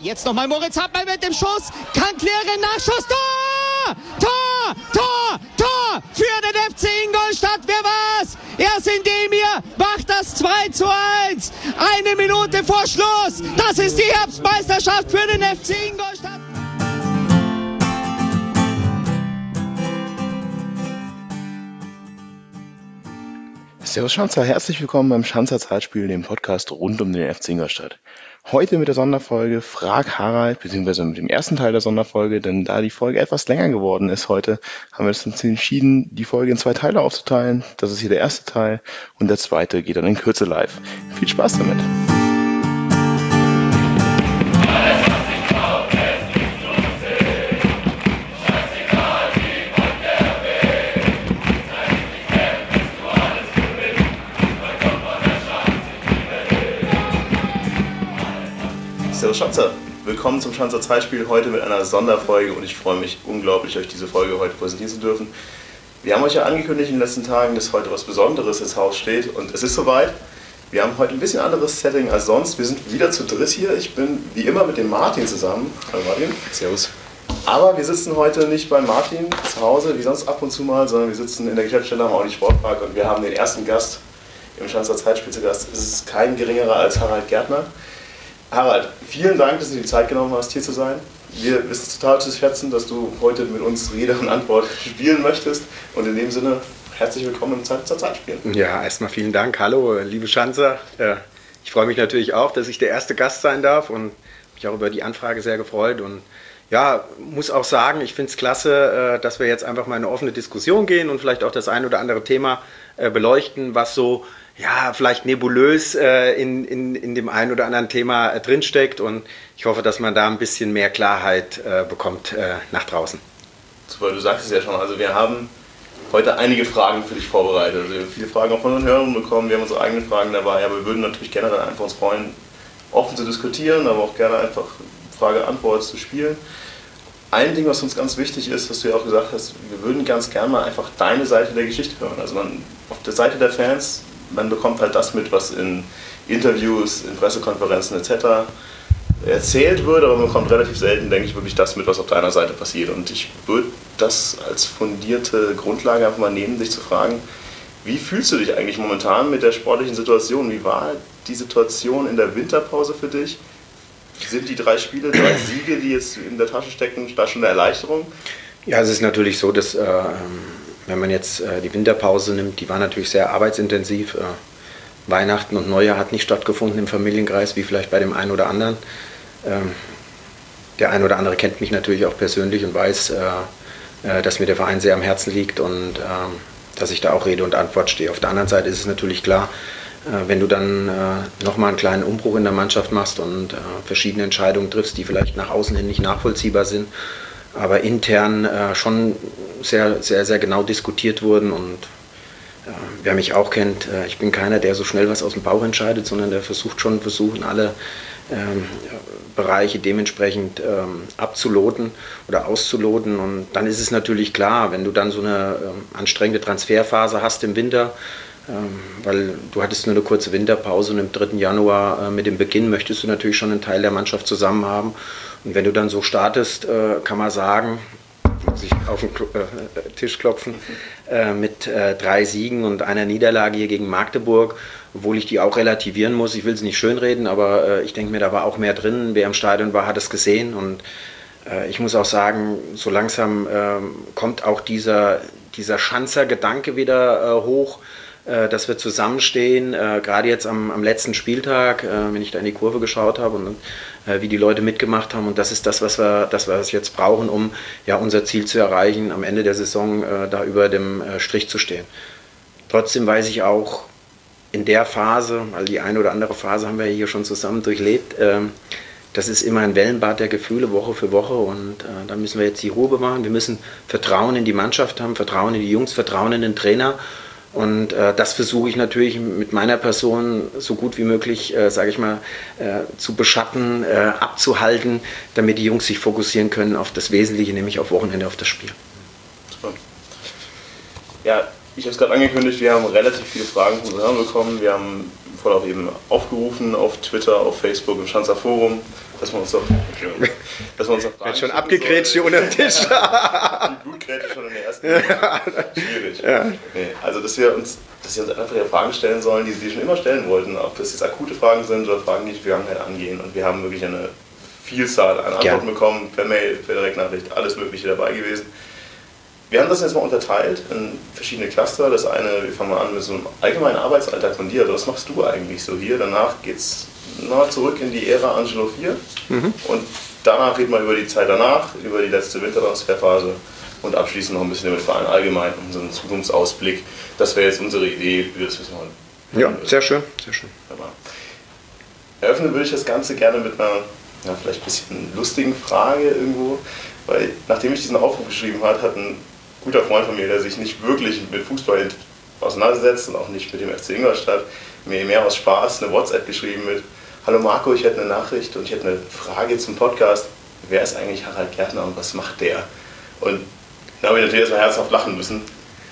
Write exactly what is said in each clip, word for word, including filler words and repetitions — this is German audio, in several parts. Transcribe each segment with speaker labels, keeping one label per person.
Speaker 1: Jetzt nochmal Moritz Hartmann mit dem Schuss. Kann klären, Nachschuss. Tor! Tor! Tor! Tor! Für den F C Ingolstadt. Wer war's? Erst Indemir macht das zwei zu eins. Eine Minute vor Schluss. Das ist die Herbstmeisterschaft für den F C Ingolstadt.
Speaker 2: Servus Schanzer, herzlich willkommen beim Schanzer Zeitspiel, dem Podcast rund um den F C Ingolstadt. Heute mit der Sonderfolge Frag Harald, beziehungsweise mit dem ersten Teil der Sonderfolge, denn da die Folge etwas länger geworden ist heute, haben wir uns entschieden, die Folge in zwei Teile aufzuteilen. Das ist hier der erste Teil und der zweite geht dann in Kürze live. Viel Spaß damit! Servus Schanzer, willkommen zum Schanzer Zeitspiel, heute mit einer Sonderfolge und ich freue mich unglaublich, euch diese Folge heute präsentieren zu dürfen. Wir haben euch ja angekündigt in den letzten Tagen, dass heute was Besonderes ins Haus steht und es ist soweit. Wir haben heute ein bisschen anderes Setting als sonst. Wir sind wieder zu dritt hier. Ich bin wie immer mit dem Martin zusammen. Hallo Martin.
Speaker 3: Servus.
Speaker 2: Aber wir sitzen heute nicht bei Martin zu Hause, wie sonst ab und zu mal, sondern wir sitzen in der Geschäftsstelle am Audi Sportpark und wir haben den ersten Gast im Schanzer Zeitspiel zu Gast. Es ist kein geringerer als Harald Gärtner. Harald, vielen Dank, dass du dir die Zeit genommen hast, hier zu sein. Wir wissen es total zu schätzen, dass du heute mit uns Rede und Antwort spielen möchtest. Und in dem Sinne, herzlich willkommen im Zeit zur Zeitspiel.
Speaker 3: Ja, erstmal vielen Dank. Hallo, liebe Schanzer. Ich freue mich natürlich auch, dass ich der erste Gast sein darf und mich auch über die Anfrage sehr gefreut. Und ja, muss auch sagen, ich finde es klasse, dass wir jetzt einfach mal in eine offene Diskussion gehen und vielleicht auch das ein oder andere Thema beleuchten, was so ja, vielleicht nebulös äh, in, in, in dem einen oder anderen Thema äh, drinsteckt und ich hoffe, dass man da ein bisschen mehr Klarheit äh, bekommt äh, nach draußen.
Speaker 2: Super, du sagst es ja schon, also wir haben heute einige Fragen für dich vorbereitet. Also wir haben viele Fragen auch von unseren Hörern bekommen, wir haben unsere eigenen Fragen dabei, aber wir würden natürlich generell einfach uns freuen, offen zu diskutieren, aber auch gerne einfach Frage-Antwort zu spielen. Ein Ding, was uns ganz wichtig ist, was du ja auch gesagt hast, wir würden ganz gerne mal einfach deine Seite der Geschichte hören. Also man, auf der Seite der Fans, man bekommt halt das mit, was in Interviews, in Pressekonferenzen et cetera erzählt wird, aber man bekommt relativ selten, denke ich, wirklich das mit, was auf deiner Seite passiert. Und ich würde das als fundierte Grundlage einfach mal nehmen, dich zu fragen, wie fühlst du dich eigentlich momentan mit der sportlichen Situation? Wie war die Situation in der Winterpause für dich? Sind die drei Spiele, drei Siege, die jetzt in der Tasche stecken, da schon eine Erleichterung?
Speaker 3: Ja, es ist natürlich so, dass äh, wenn man jetzt äh, die Winterpause nimmt, die war natürlich sehr arbeitsintensiv. Äh, Weihnachten und Neujahr hat nicht stattgefunden im Familienkreis, wie vielleicht bei dem einen oder anderen. Ähm, der ein oder andere kennt mich natürlich auch persönlich und weiß, äh, äh, dass mir der Verein sehr am Herzen liegt und äh, dass ich da auch Rede und Antwort stehe. Auf der anderen Seite ist es natürlich klar, äh, wenn du dann äh, nochmal einen kleinen Umbruch in der Mannschaft machst und äh, verschiedene Entscheidungen triffst, die vielleicht nach außen hin nicht nachvollziehbar sind, aber intern äh, schon sehr, sehr, sehr genau diskutiert wurden und äh, wer mich auch kennt, äh, ich bin keiner, der so schnell was aus dem Bauch entscheidet, sondern der versucht schon, versuchen alle ähm, Bereiche dementsprechend ähm, abzuloten oder auszuloten und dann ist es natürlich klar, wenn du dann so eine ähm, anstrengende Transferphase hast im Winter, ähm, weil du hattest nur eine kurze Winterpause und im dritten Januar äh, mit dem Beginn möchtest du natürlich schon einen Teil der Mannschaft zusammen haben. Und wenn du dann so startest, äh, kann man sagen, muss ich auf den Klo- äh, Tisch klopfen, äh, mit äh, drei Siegen und einer Niederlage hier gegen Magdeburg, obwohl ich die auch relativieren muss. Ich will es nicht schönreden, aber äh, ich denke mir, da war auch mehr drin. Wer im Stadion war, hat es gesehen. Und äh, ich muss auch sagen, so langsam äh, kommt auch dieser, dieser Schanzer-Gedanke wieder äh, hoch, äh, dass wir zusammenstehen, äh, gerade jetzt am, am letzten Spieltag, äh, wenn ich da in die Kurve geschaut habe und äh, wie die Leute mitgemacht haben. Und das ist das, was wir, das, was wir jetzt brauchen, um ja, unser Ziel zu erreichen, am Ende der Saison äh, da über dem äh, Strich zu stehen. Trotzdem weiß ich auch, in der Phase, weil die eine oder andere Phase haben wir hier schon zusammen durchlebt, äh, das ist immer ein Wellenbad der Gefühle, Woche für Woche und äh, da müssen wir jetzt die Ruhe bewahren. Wir müssen Vertrauen in die Mannschaft haben, Vertrauen in die Jungs, Vertrauen in den Trainer. Und äh, das versuche ich natürlich mit meiner Person so gut wie möglich, äh, sage ich mal, äh, zu beschatten, äh, abzuhalten, damit die Jungs sich fokussieren können auf das Wesentliche, nämlich auf Wochenende, auf das Spiel.
Speaker 2: Super. Ja, ich habe es gerade angekündigt, wir haben relativ viele Fragen von unseren Hörern bekommen. Wir haben voll auch eben aufgerufen auf Twitter, auf Facebook, im Schanzer Forum, dass wir uns doch, dass wir uns doch Fragen
Speaker 3: wird schon abgegrätscht hier unter dem Tisch.
Speaker 2: Die Blutgrätsche schon in der ersten Minute. Schwierig. Ja. Nee, also, dass wir, uns, dass wir uns einfach wieder Fragen stellen sollen, die sie schon immer stellen wollten. Ob das jetzt akute Fragen sind oder Fragen, die die Vergangenheit angehen. Und wir haben wirklich eine Vielzahl an Antworten ja. bekommen, per Mail, per Direktnachricht, alles Mögliche dabei gewesen. Wir haben das jetzt mal unterteilt in verschiedene Cluster. Das eine, wir fangen mal an mit so einem allgemeinen Arbeitsalltag von dir. Also was machst du eigentlich so hier? Danach geht es zurück in die Ära Angelo vier. Mhm. Und danach reden wir über die Zeit danach, über die letzte Wintertransferphase und abschließend noch ein bisschen über den Verein allgemein und so einen Zukunftsausblick. Das wäre jetzt unsere Idee, wie wir das wissen wollen.
Speaker 3: Ja, sehr schön, sehr schön.
Speaker 2: Eröffnen würde ich das Ganze gerne mit einer ja, vielleicht ein bisschen lustigen Frage irgendwo, weil nachdem ich diesen Aufruf geschrieben habe, hat ein guter Freund von mir, der sich nicht wirklich mit Fußball auseinandersetzt und auch nicht mit dem F C Ingolstadt, mir mehr aus Spaß eine WhatsApp geschrieben mit: Hallo Marco, ich hätte eine Nachricht und ich hätte eine Frage zum Podcast. Wer ist eigentlich Harald Gärtner und was macht der? Und da habe ich natürlich erstmal herzhaft lachen müssen.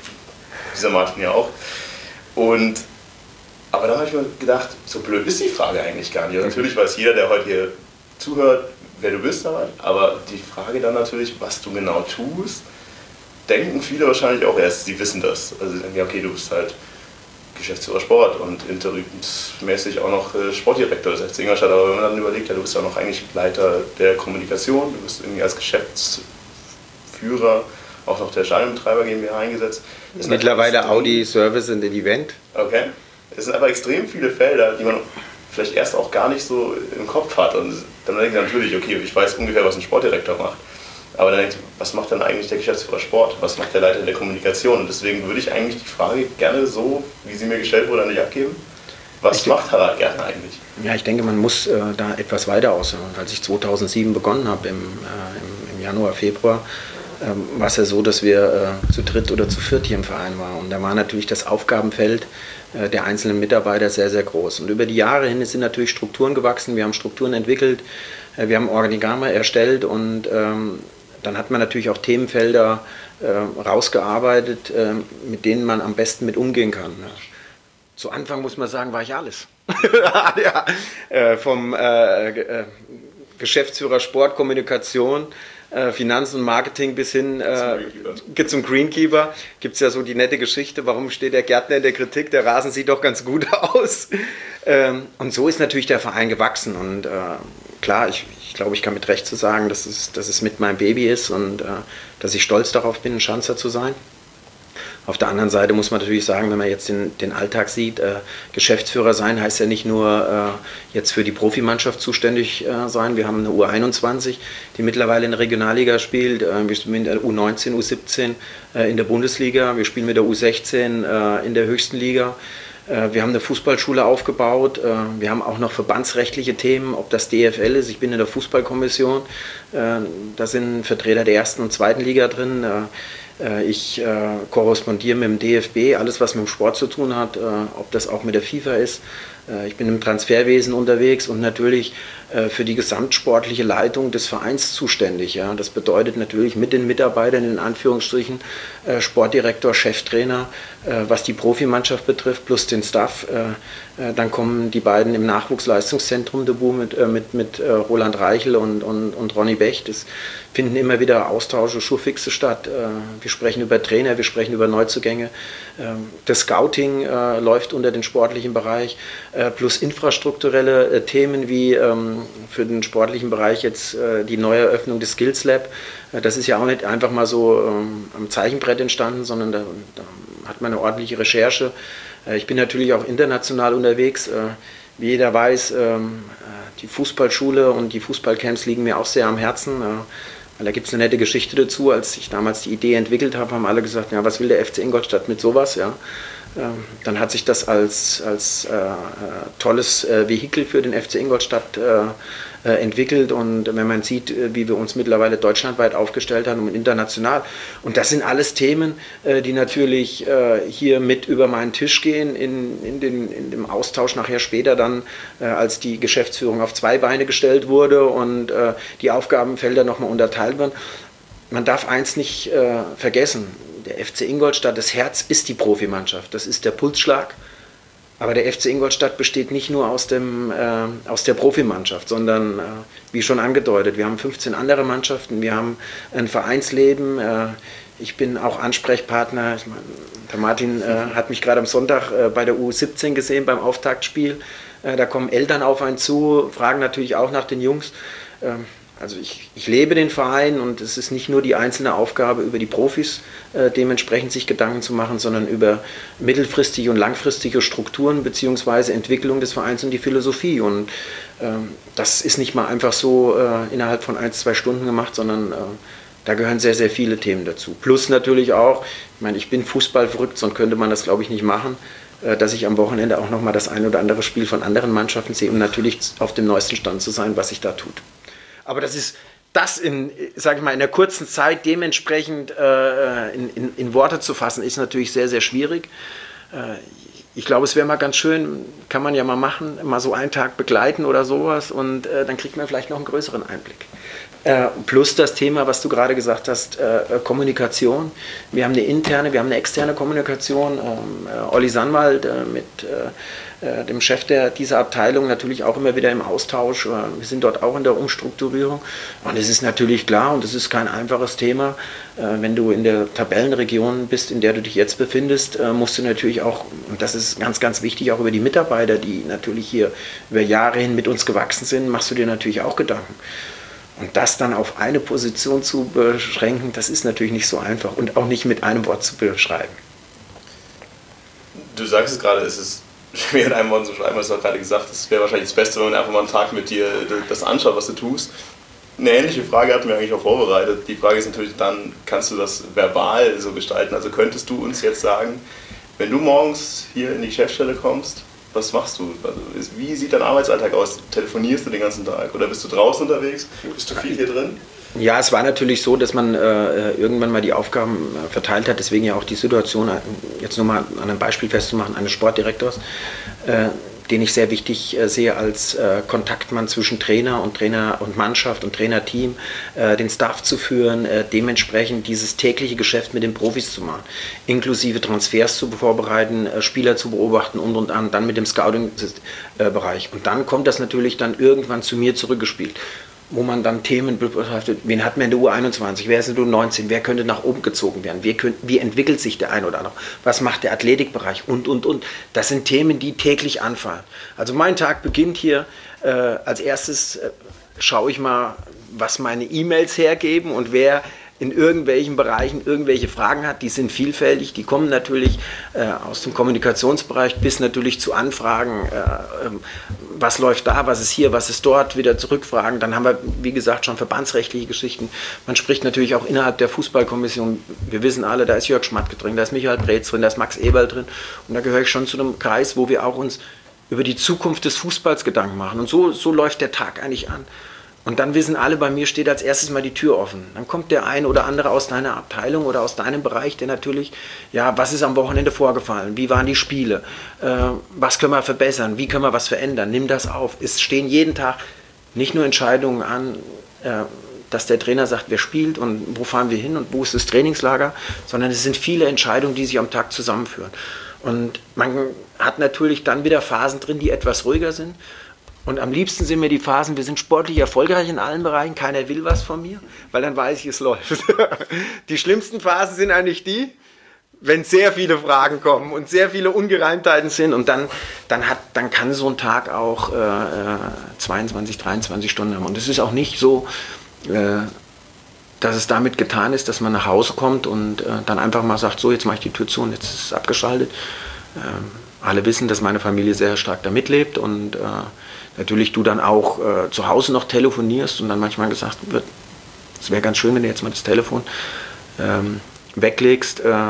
Speaker 2: Dieser Martin ja auch. Und, aber dann habe ich mir gedacht, so blöd ist die Frage eigentlich gar nicht. Und natürlich weiß jeder, der heute hier zuhört, wer du bist, aber die Frage dann natürlich, was du genau tust, denken viele wahrscheinlich auch erst, sie wissen das. Also sie denken, ja okay, du bist halt Geschäftsführer Sport und interimsmäßig auch noch Sportdirektor des F C Ingolstadt, aber wenn man dann überlegt, ja, du bist ja noch eigentlich Leiter der Kommunikation, du bist irgendwie als Geschäftsführer auch noch der Stadionbetreiber GmbH eingesetzt.
Speaker 3: Mittlerweile Audi Service and Event.
Speaker 2: Okay. Es sind aber extrem viele Felder, die man vielleicht erst auch gar nicht so im Kopf hat. Und dann denkt man natürlich, okay, ich weiß ungefähr, was ein Sportdirektor macht. Aber dann denkt man, was macht dann eigentlich der Geschäftsführer Sport? Was macht der Leiter der Kommunikation? Und deswegen würde ich eigentlich die Frage gerne so, wie sie mir gestellt wurde, an dich abgeben. Was ich macht Harald Gärtner eigentlich?
Speaker 3: Ja, ich denke, man muss äh, da etwas weiter ausholen. Als ich zweitausendsieben begonnen habe, im, äh, im, im Januar, Februar, war es ja so, dass wir äh, zu dritt oder zu viert hier im Verein waren. Und da war natürlich das Aufgabenfeld äh, der einzelnen Mitarbeiter sehr, sehr groß. Und über die Jahre hin sind natürlich Strukturen gewachsen, wir haben Strukturen entwickelt, äh, wir haben Organigramme erstellt und ähm, dann hat man natürlich auch Themenfelder äh, rausgearbeitet, äh, mit denen man am besten mit umgehen kann. Ja. Zu Anfang muss man sagen, war ich alles. ja, äh, vom äh, äh, Geschäftsführer Sport, Kommunikation, Äh, Finanzen und Marketing bis hin äh, zum Greenkeeper. Gibt es ja so die nette Geschichte, warum steht der Gärtner in der Kritik, der Rasen sieht doch ganz gut aus. Ähm, und so ist natürlich der Verein gewachsen und äh, klar, ich, ich glaube, ich kann mit Recht zu sagen, dass es, dass es mit meinem Baby ist und äh, dass ich stolz darauf bin, ein Schanzer zu sein. Auf der anderen Seite muss man natürlich sagen, wenn man jetzt den, den Alltag sieht, äh, Geschäftsführer sein heißt ja nicht nur äh, jetzt für die Profimannschaft zuständig äh, sein. Wir haben eine U einundzwanzig, die mittlerweile in der Regionalliga spielt. Äh, wir spielen mit der U neunzehn, U siebzehn äh, in der Bundesliga. Wir spielen mit der U sechzehn äh, in der höchsten Liga. Äh, wir haben eine Fußballschule aufgebaut. Äh, wir haben auch noch verbandsrechtliche Themen, ob das D F L ist. Ich bin in der Fußballkommission. Äh, da sind Vertreter der ersten und zweiten Liga drin. Äh, Ich äh, korrespondiere mit dem D F B, alles was mit dem Sport zu tun hat, äh, ob das auch mit der FIFA ist. Äh, ich bin im Transferwesen unterwegs und natürlich äh, für die gesamtsportliche Leitung des Vereins zuständig. Ja. Das bedeutet natürlich mit den Mitarbeitern in Anführungsstrichen äh, Sportdirektor, Cheftrainer, äh, was die Profimannschaft betrifft, plus den Staff. Äh, äh, dann kommen die beiden im Nachwuchsleistungszentrum Debu mit, äh, mit, mit äh, Roland Reichel und, und, und Ronny Bech. Das finden immer wieder Austausche, Schurfixe statt. Äh, wir sprechen über Trainer, wir sprechen über Neuzugänge. Äh, das Scouting äh, läuft unter den sportlichen Bereich, äh, plus infrastrukturelle äh, Themen wie ähm, für den sportlichen Bereich jetzt äh, die Neueröffnung des Skills Lab. Äh, das ist ja auch nicht einfach mal so ähm, am Zeichenbrett entstanden, sondern da, da hat man eine ordentliche Recherche. Äh, ich bin natürlich auch international unterwegs. Äh, wie jeder weiß, ähm, die Fußballschule und die Fußballcamps liegen mir auch sehr am Herzen. Äh, Weil da gibt es eine nette Geschichte dazu. Als ich damals die Idee entwickelt habe, haben alle gesagt, ja, was will der F C Ingolstadt mit sowas? Ja? Ähm, dann hat sich das als, als äh, tolles äh, Vehikel für den F C Ingolstadt äh, äh, entwickelt. Und wenn man sieht, wie wir uns mittlerweile deutschlandweit aufgestellt haben und international. Und das sind alles Themen, äh, die natürlich äh, hier mit über meinen Tisch gehen, in, in, den, in dem Austausch nachher später dann, äh, als die Geschäftsführung auf zwei Beine gestellt wurde und äh, die Aufgabenfelder nochmal unterteilt werden. Man darf eins nicht äh, vergessen. der F C Ingolstadt, das Herz ist die Profimannschaft, das ist der Pulsschlag. Aber der F C Ingolstadt besteht nicht nur aus, dem, äh, aus der Profimannschaft, sondern, äh, wie schon angedeutet, wir haben fünfzehn andere Mannschaften, wir haben ein Vereinsleben. Äh, ich bin auch Ansprechpartner. Ich mein, der Martin äh, hat mich gerade am Sonntag äh, bei der U siebzehn gesehen, beim Auftaktspiel. Äh, da kommen Eltern auf einen zu, fragen natürlich auch nach den Jungs. Äh, Also ich, ich lebe den Verein und es ist nicht nur die einzelne Aufgabe, über die Profis äh, dementsprechend sich Gedanken zu machen, sondern über mittelfristige und langfristige Strukturen bzw. Entwicklung des Vereins und die Philosophie. Und ähm, das ist nicht mal einfach so äh, innerhalb von ein, zwei Stunden gemacht, sondern äh, da gehören sehr, sehr viele Themen dazu. Plus natürlich auch, ich meine, ich bin Fußball verrückt, sonst könnte man das, glaube ich, nicht machen, äh, dass ich am Wochenende auch nochmal das ein oder andere Spiel von anderen Mannschaften sehe, um natürlich auf dem neuesten Stand zu sein, was sich da tut. Aber das ist das in, sage ich mal, in der kurzen Zeit dementsprechend äh, in, in, in Worte zu fassen, ist natürlich sehr, sehr schwierig. Äh, ich glaube, es wäre mal ganz schön, kann man ja mal machen, mal so einen Tag begleiten oder sowas und äh, dann kriegt man vielleicht noch einen größeren Einblick. Äh, plus das Thema, was du gerade gesagt hast, äh, Kommunikation. Wir haben eine interne, wir haben eine externe Kommunikation. Ähm, äh, Olli Sannwald äh, mit äh, dem Chef der, dieser Abteilung natürlich auch immer wieder im Austausch. Wir sind dort auch in der Umstrukturierung. Und es ist natürlich klar, und es ist kein einfaches Thema, wenn du in der Tabellenregion bist, in der du dich jetzt befindest, musst du natürlich auch, und das ist ganz, ganz wichtig, auch über die Mitarbeiter, die natürlich hier über Jahre hin mit uns gewachsen sind, machst du dir natürlich auch Gedanken. Und das dann auf eine Position zu beschränken, das ist natürlich nicht so einfach und auch nicht mit einem Wort zu beschreiben.
Speaker 2: Du sagst es gerade, es ist schwer in einem Wort zu schreiben, hast du auch gerade gesagt, es wäre wahrscheinlich das Beste, wenn man einfach mal einen Tag mit dir das anschaut, was du tust. Eine ähnliche Frage hatten wir eigentlich auch vorbereitet. Die Frage ist natürlich dann, kannst du das verbal so gestalten? Also könntest du uns jetzt sagen, wenn du morgens hier in die Geschäftsstelle kommst, was machst du? Also wie sieht dein Arbeitsalltag aus? Telefonierst du den ganzen Tag oder bist du draußen unterwegs? Bist du viel hier drin?
Speaker 3: Ja, es war natürlich so, dass man äh, irgendwann mal die Aufgaben äh, verteilt hat, deswegen ja auch die Situation, äh, jetzt nur mal an einem Beispiel festzumachen, eines Sportdirektors, äh, den ich sehr wichtig äh, sehe als äh, Kontaktmann zwischen Trainer und Trainer und Mannschaft und Trainerteam, äh, den Staff zu führen, äh, dementsprechend dieses tägliche Geschäft mit den Profis zu machen, inklusive Transfers zu vorbereiten, äh, Spieler zu beobachten und und an, dann mit dem Scouting-Bereich. Und dann kommt das natürlich dann irgendwann zu mir zurückgespielt, wo man dann Themen betrachtet, wen hat man in der U einundzwanzig, wer ist in der U neunzehn, wer könnte nach oben gezogen werden, wie, könnt, wie entwickelt sich der ein oder andere, was macht der Athletikbereich und, und, und. Das sind Themen, die täglich anfallen. Also mein Tag beginnt hier, äh, als erstes äh, schaue ich mal, was meine E-Mails hergeben und wer in irgendwelchen Bereichen irgendwelche Fragen hat, die sind vielfältig, die kommen natürlich äh, aus dem Kommunikationsbereich bis natürlich zu Anfragen, äh, äh, was läuft da, was ist hier, was ist dort, wieder zurückfragen. Dann haben wir, wie gesagt, schon verbandsrechtliche Geschichten. Man spricht natürlich auch innerhalb der Fußballkommission, wir wissen alle, da ist Jörg Schmatke drin, da ist Michael Preetz drin, da ist Max Eberl drin und da gehöre ich schon zu einem Kreis, wo wir auch uns über die Zukunft des Fußballs Gedanken machen und so, so läuft der Tag eigentlich an. Und dann wissen alle, bei mir steht als erstes mal die Tür offen. Dann kommt der eine oder andere aus deiner Abteilung oder aus deinem Bereich, der natürlich, ja, was ist am Wochenende vorgefallen? Wie waren die Spiele? Äh, was können wir verbessern? Wie können wir was verändern? Nimm das auf. Es stehen jeden Tag nicht nur Entscheidungen an, äh, dass der Trainer sagt, wer spielt und wo fahren wir hin und wo ist das Trainingslager, sondern es sind viele Entscheidungen, die sich am Tag zusammenführen. Und man hat natürlich dann wieder Phasen drin, die etwas ruhiger sind. Und am liebsten sind mir die Phasen, wir sind sportlich erfolgreich in allen Bereichen, keiner will was von mir, weil dann weiß ich, es läuft. Die schlimmsten Phasen sind eigentlich die, wenn sehr viele Fragen kommen und sehr viele Ungereimtheiten sind und dann, dann, hat, dann kann so ein Tag auch äh, zweiundzwanzig, dreiundzwanzig Stunden haben. Und es ist auch nicht so, äh, dass es damit getan ist, dass man nach Hause kommt und äh, dann einfach mal sagt, so jetzt mache ich die Tür zu und jetzt ist es abgeschaltet. Ähm, alle wissen, dass meine Familie sehr stark da mitlebt und äh, natürlich du dann auch äh, zu Hause noch telefonierst und dann manchmal gesagt wird, es wäre ganz schön, wenn du jetzt mal das Telefon ähm, weglegst. Äh,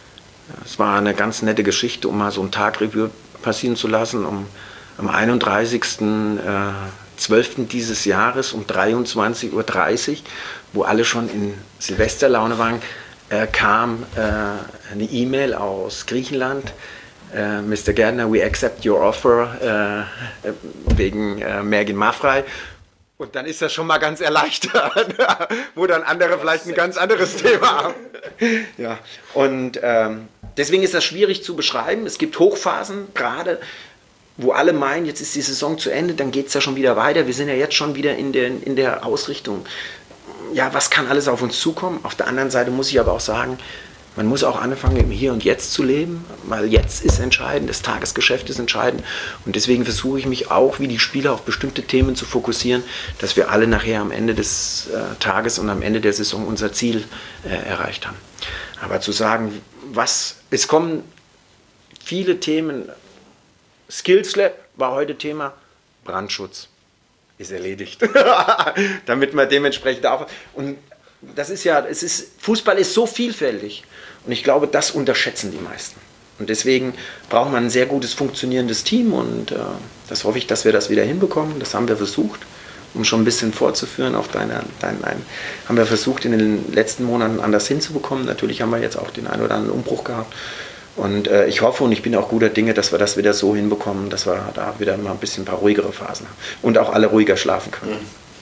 Speaker 3: es war eine ganz nette Geschichte, um mal so ein Tagreview passieren zu lassen. Um, am einunddreißigsten zwölften dieses Jahres um dreiundzwanzig Uhr dreißig, wo alle schon in Silvesterlaune waren, äh, kam äh, eine E-Mail aus Griechenland. Uh, Mister Gärtner, we accept your offer uh, wegen uh, Mergin Mafrei. Und dann ist das schon mal ganz erleichtert, wo dann andere vielleicht ein ganz anderes Thema haben. Ja, und ähm, deswegen ist das schwierig zu beschreiben. Es gibt Hochphasen, gerade wo alle meinen, jetzt ist die Saison zu Ende, dann geht es ja schon wieder weiter. Wir sind ja jetzt schon wieder in der, in der Ausrichtung. Ja, was kann alles auf uns zukommen? Auf der anderen Seite muss ich aber auch sagen, man muss auch anfangen, im Hier und Jetzt zu leben, weil jetzt ist entscheidend, das Tagesgeschäft ist entscheidend. Und deswegen versuche ich mich auch, wie die Spieler, auf bestimmte Themen zu fokussieren, dass wir alle nachher am Ende des äh, Tages und am Ende der Saison unser Ziel äh, erreicht haben. Aber zu sagen, was, es kommen viele Themen, Skills Lab war heute Thema, Brandschutz ist erledigt, damit man dementsprechend auch, und das ist ja, es ist, Fußball ist so vielfältig und ich glaube, das unterschätzen die meisten. Und deswegen braucht man ein sehr gutes funktionierendes Team und äh, das hoffe ich, dass wir das wieder hinbekommen. Das haben wir versucht, um schon ein bisschen vorzuführen auf deine, dein, dein, haben wir versucht in den letzten Monaten anders hinzubekommen. Natürlich haben wir jetzt auch den einen oder anderen Umbruch gehabt. Und äh, ich hoffe und ich bin auch guter Dinge, dass wir das wieder so hinbekommen, dass wir da wieder mal ein bisschen ein paar ruhigere Phasen haben und auch alle ruhiger schlafen können.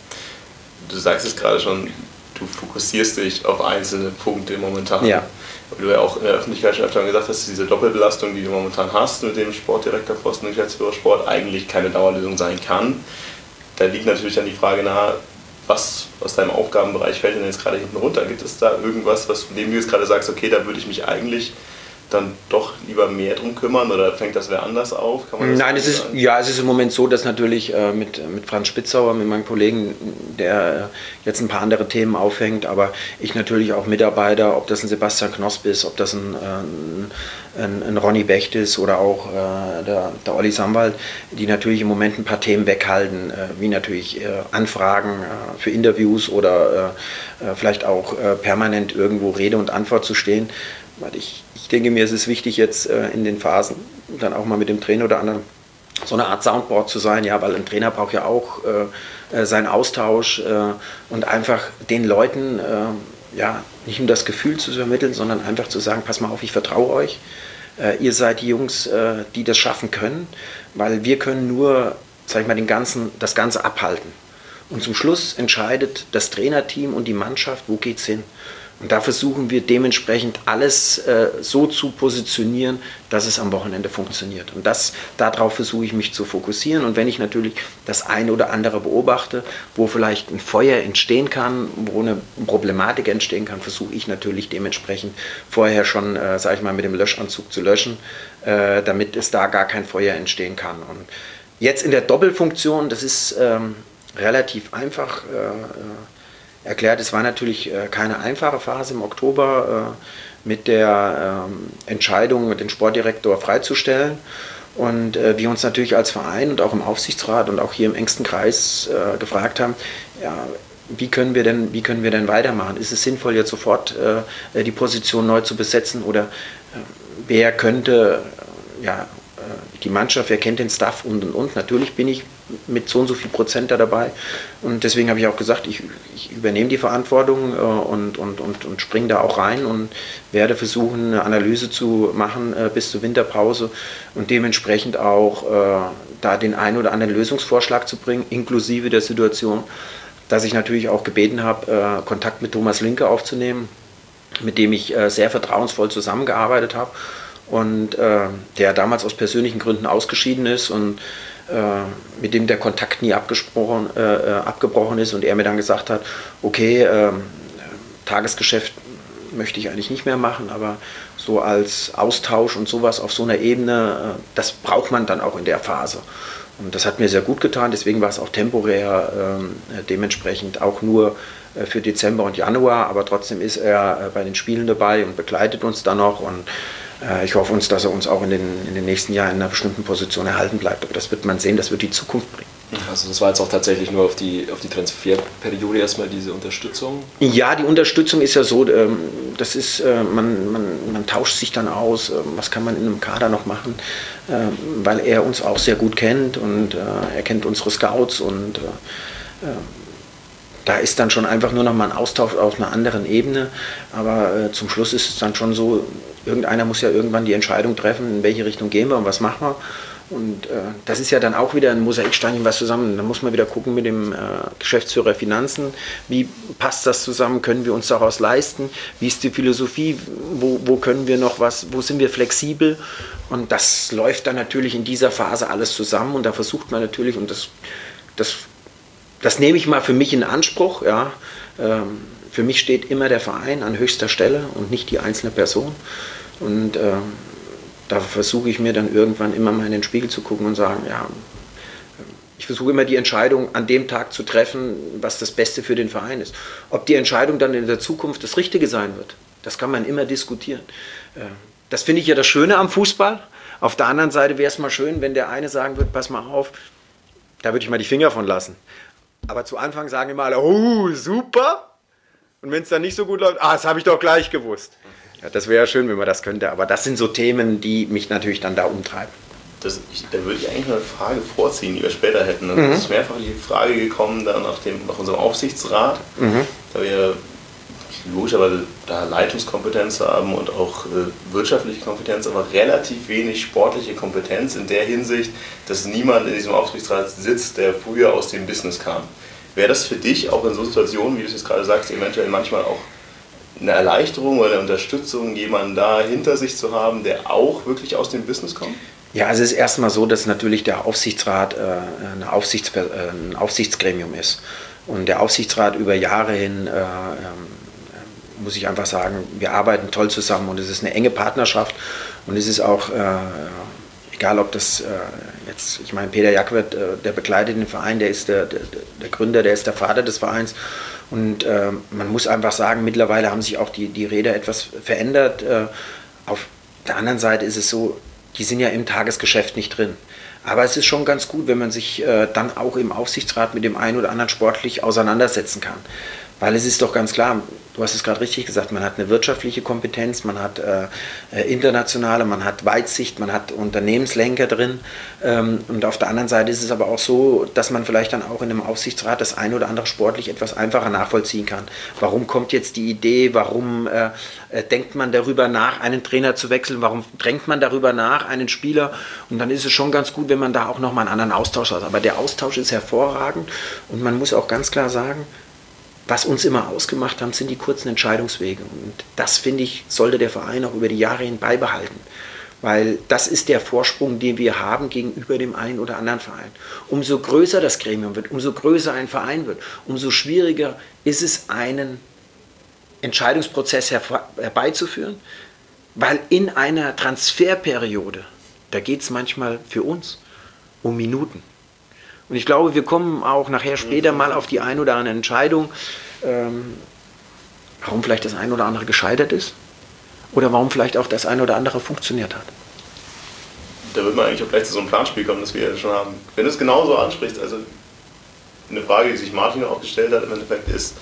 Speaker 2: Du sagst es gerade schon, du fokussierst dich auf einzelne Punkte momentan.
Speaker 3: Ja.
Speaker 2: Weil du ja auch in der Öffentlichkeit schon öfter gesagt hast, dass diese Doppelbelastung, die du momentan hast mit dem Sportdirektorposten und Geschäftsführer Sport, eigentlich keine Dauerlösung sein kann. Da liegt natürlich dann die Frage nahe, was aus deinem Aufgabenbereich fällt denn jetzt gerade hinten runter? Gibt es da irgendwas, was, von dem du jetzt gerade sagst, okay, da würde ich mich eigentlich dann doch lieber mehr drum kümmern oder fängt das wer anders auf? Kann man das
Speaker 3: Nein, es ist, ja, es ist im Moment so, dass natürlich äh, mit, mit Franz Spitzauer, mit meinem Kollegen, der äh, jetzt ein paar andere Themen aufhängt, aber ich natürlich auch Mitarbeiter, ob das ein Sebastian Knosp ist, ob das ein, äh, ein, ein Ronny Becht ist oder auch äh, der, der Olli Samwald, die natürlich im Moment ein paar Themen weghalten, äh, wie natürlich äh, Anfragen äh, für Interviews oder äh, vielleicht auch äh, permanent irgendwo Rede und Antwort zu stehen. Weil ich, ich denke mir, es ist wichtig jetzt äh, in den Phasen dann auch mal mit dem Trainer oder anderen so eine Art Soundboard zu sein, ja, weil ein Trainer braucht ja auch äh, äh, seinen Austausch äh, und einfach den Leuten äh, ja, nicht nur das Gefühl zu vermitteln, sondern einfach zu sagen, pass mal auf, ich vertraue euch, äh, ihr seid die Jungs, äh, die das schaffen können, weil wir können nur, sag ich mal, den ganzen, das Ganze abhalten. Und zum Schluss entscheidet das Trainerteam und die Mannschaft, wo geht's hin. Und da versuchen wir dementsprechend alles äh, so zu positionieren, dass es am Wochenende funktioniert. Und das, darauf versuche ich mich zu fokussieren. Und wenn ich natürlich das eine oder andere beobachte, wo vielleicht ein Feuer entstehen kann, wo eine Problematik entstehen kann, versuche ich natürlich dementsprechend vorher schon, äh, sage ich mal, mit dem Löschanzug zu löschen, äh, damit es da gar kein Feuer entstehen kann. Und jetzt in der Doppelfunktion, das ist ähm, relativ einfach äh, erklärt. Es war natürlich äh, keine einfache Phase im Oktober äh, mit der äh, Entscheidung, den Sportdirektor freizustellen. Und äh, wir uns natürlich als Verein und auch im Aufsichtsrat und auch hier im engsten Kreis äh, gefragt haben, ja, wie können wir denn, wie können wir denn weitermachen? Ist es sinnvoll, jetzt sofort äh, die Position neu zu besetzen oder äh, wer könnte äh, ja, die Mannschaft, wer kennt den Staff und und und. Natürlich bin ich mit so und so viel Prozent da dabei und deswegen habe ich auch gesagt, ich, ich übernehme die Verantwortung äh, und, und, und, und springe da auch rein und werde versuchen, eine Analyse zu machen äh, bis zur Winterpause und dementsprechend auch äh, da den einen oder anderen Lösungsvorschlag zu bringen, inklusive der Situation, dass ich natürlich auch gebeten habe, äh, Kontakt mit Thomas Linke aufzunehmen, mit dem ich äh, sehr vertrauensvoll zusammengearbeitet habe. Und äh, der damals aus persönlichen Gründen ausgeschieden ist und äh, mit dem der Kontakt nie abgesprochen, äh, abgebrochen ist und er mir dann gesagt hat, okay, äh, Tagesgeschäft möchte ich eigentlich nicht mehr machen, aber so als Austausch und sowas auf so einer Ebene, äh, das braucht man dann auch in der Phase. Und das hat mir sehr gut getan, deswegen war es auch temporär äh, dementsprechend auch nur äh, für Dezember und Januar, aber trotzdem ist er äh, bei den Spielen dabei und begleitet uns dann noch und ich hoffe uns, dass er uns auch in den, in den nächsten Jahren in einer bestimmten Position erhalten bleibt. Aber das wird man sehen, das wird die Zukunft bringen.
Speaker 4: Also das war jetzt auch tatsächlich nur auf die, auf die Transferperiode erstmal diese Unterstützung?
Speaker 3: Ja, die Unterstützung ist ja so, das ist, man, man, man tauscht sich dann aus, was kann man in einem Kader noch machen, weil er uns auch sehr gut kennt und er kennt unsere Scouts und da ist dann schon einfach nur noch mal ein Austausch auf einer anderen Ebene, aber zum Schluss ist es dann schon so, irgendeiner muss ja irgendwann die Entscheidung treffen, in welche Richtung gehen wir und was machen wir. Und äh, das ist ja dann auch wieder ein Mosaiksteinchen, was zusammen. Da muss man wieder gucken mit dem äh, Geschäftsführer Finanzen, wie passt das zusammen, können wir uns daraus leisten, wie ist die Philosophie, wo, wo können wir noch was, wo sind wir flexibel. Und das läuft dann natürlich in dieser Phase alles zusammen und da versucht man natürlich, und das, das, das nehme ich mal für mich in Anspruch, ja, ähm, für mich steht immer der Verein an höchster Stelle und nicht die einzelne Person. Und ähm, da versuche ich mir dann irgendwann immer mal in den Spiegel zu gucken und sagen, ja, ich versuche immer die Entscheidung an dem Tag zu treffen, was das Beste für den Verein ist. Ob die Entscheidung dann in der Zukunft das Richtige sein wird, das kann man immer diskutieren. Das finde ich ja das Schöne am Fußball. Auf der anderen Seite wäre es mal schön, wenn der eine sagen würde, pass mal auf, da würde ich mal die Finger von lassen. Aber zu Anfang sagen immer alle, oh, super. Und wenn es dann nicht so gut läuft, ah, das habe ich doch gleich gewusst. Ja, das wäre ja schön, wenn man das könnte, aber das sind so Themen, die mich natürlich dann da umtreiben.
Speaker 2: Das, ich, da würde ich eigentlich noch eine Frage vorziehen, die wir später hätten. Also mhm. Es ist mehrfach die Frage gekommen dann nach, dem, nach unserem Aufsichtsrat, mhm. da wir logischerweise da Leitungskompetenz haben und auch äh, wirtschaftliche Kompetenz, aber relativ wenig sportliche Kompetenz in der Hinsicht, dass niemand in diesem Aufsichtsrat sitzt, der früher aus dem Business kam. Wäre das für dich auch in so Situationen, wie du es jetzt gerade sagst, eventuell manchmal auch eine Erleichterung oder eine Unterstützung, jemanden da hinter sich zu haben, der auch wirklich aus dem Business kommt?
Speaker 3: Ja, also es ist erstmal so, dass natürlich der Aufsichtsrat äh, eine Aufsichts äh, ein Aufsichtsgremium ist. Und der Aufsichtsrat über Jahre hin, äh, äh, muss ich einfach sagen, wir arbeiten toll zusammen und es ist eine enge Partnerschaft. Und es ist auch, äh, egal ob das äh, jetzt, ich meine, Peter Jackwert, äh, der begleitet den Verein, der ist der, der, der Gründer, der ist der Vater des Vereins. Und äh, man muss einfach sagen, mittlerweile haben sich auch die, die Räder etwas verändert. Äh, auf der anderen Seite ist es so, die sind ja im Tagesgeschäft nicht drin. Aber es ist schon ganz gut, wenn man sich äh, dann auch im Aufsichtsrat mit dem einen oder anderen sportlich auseinandersetzen kann. Weil es ist doch ganz klar, du hast es gerade richtig gesagt, man hat eine wirtschaftliche Kompetenz, man hat äh, internationale, man hat Weitsicht, man hat Unternehmenslenker drin. Ähm, und auf der anderen Seite ist es aber auch so, dass man vielleicht dann auch in einem Aufsichtsrat das eine oder andere sportlich etwas einfacher nachvollziehen kann. Warum kommt jetzt die Idee, warum äh, äh, denkt man darüber nach, einen Trainer zu wechseln, warum drängt man darüber nach, einen Spieler? Und dann ist es schon ganz gut, wenn man da auch nochmal einen anderen Austausch hat. Aber der Austausch ist hervorragend und man muss auch ganz klar sagen, was uns immer ausgemacht haben, sind die kurzen Entscheidungswege. Und das, finde ich, sollte der Verein auch über die Jahre hin beibehalten. Weil das ist der Vorsprung, den wir haben gegenüber dem einen oder anderen Verein. Umso größer das Gremium wird, umso größer ein Verein wird, umso schwieriger ist es, einen Entscheidungsprozess herbeizuführen. Weil in einer Transferperiode, da geht es manchmal für uns um Minuten. Und ich glaube, wir kommen auch nachher später mal auf die ein oder andere Entscheidung, ähm, warum vielleicht das ein oder andere gescheitert ist oder warum vielleicht auch das ein oder andere funktioniert hat.
Speaker 2: Da wird man eigentlich auch gleich zu so einem Planspiel kommen, das wir ja schon haben. Wenn du es genauso ansprichst, also eine Frage, die sich Martin auch gestellt hat im Endeffekt ist,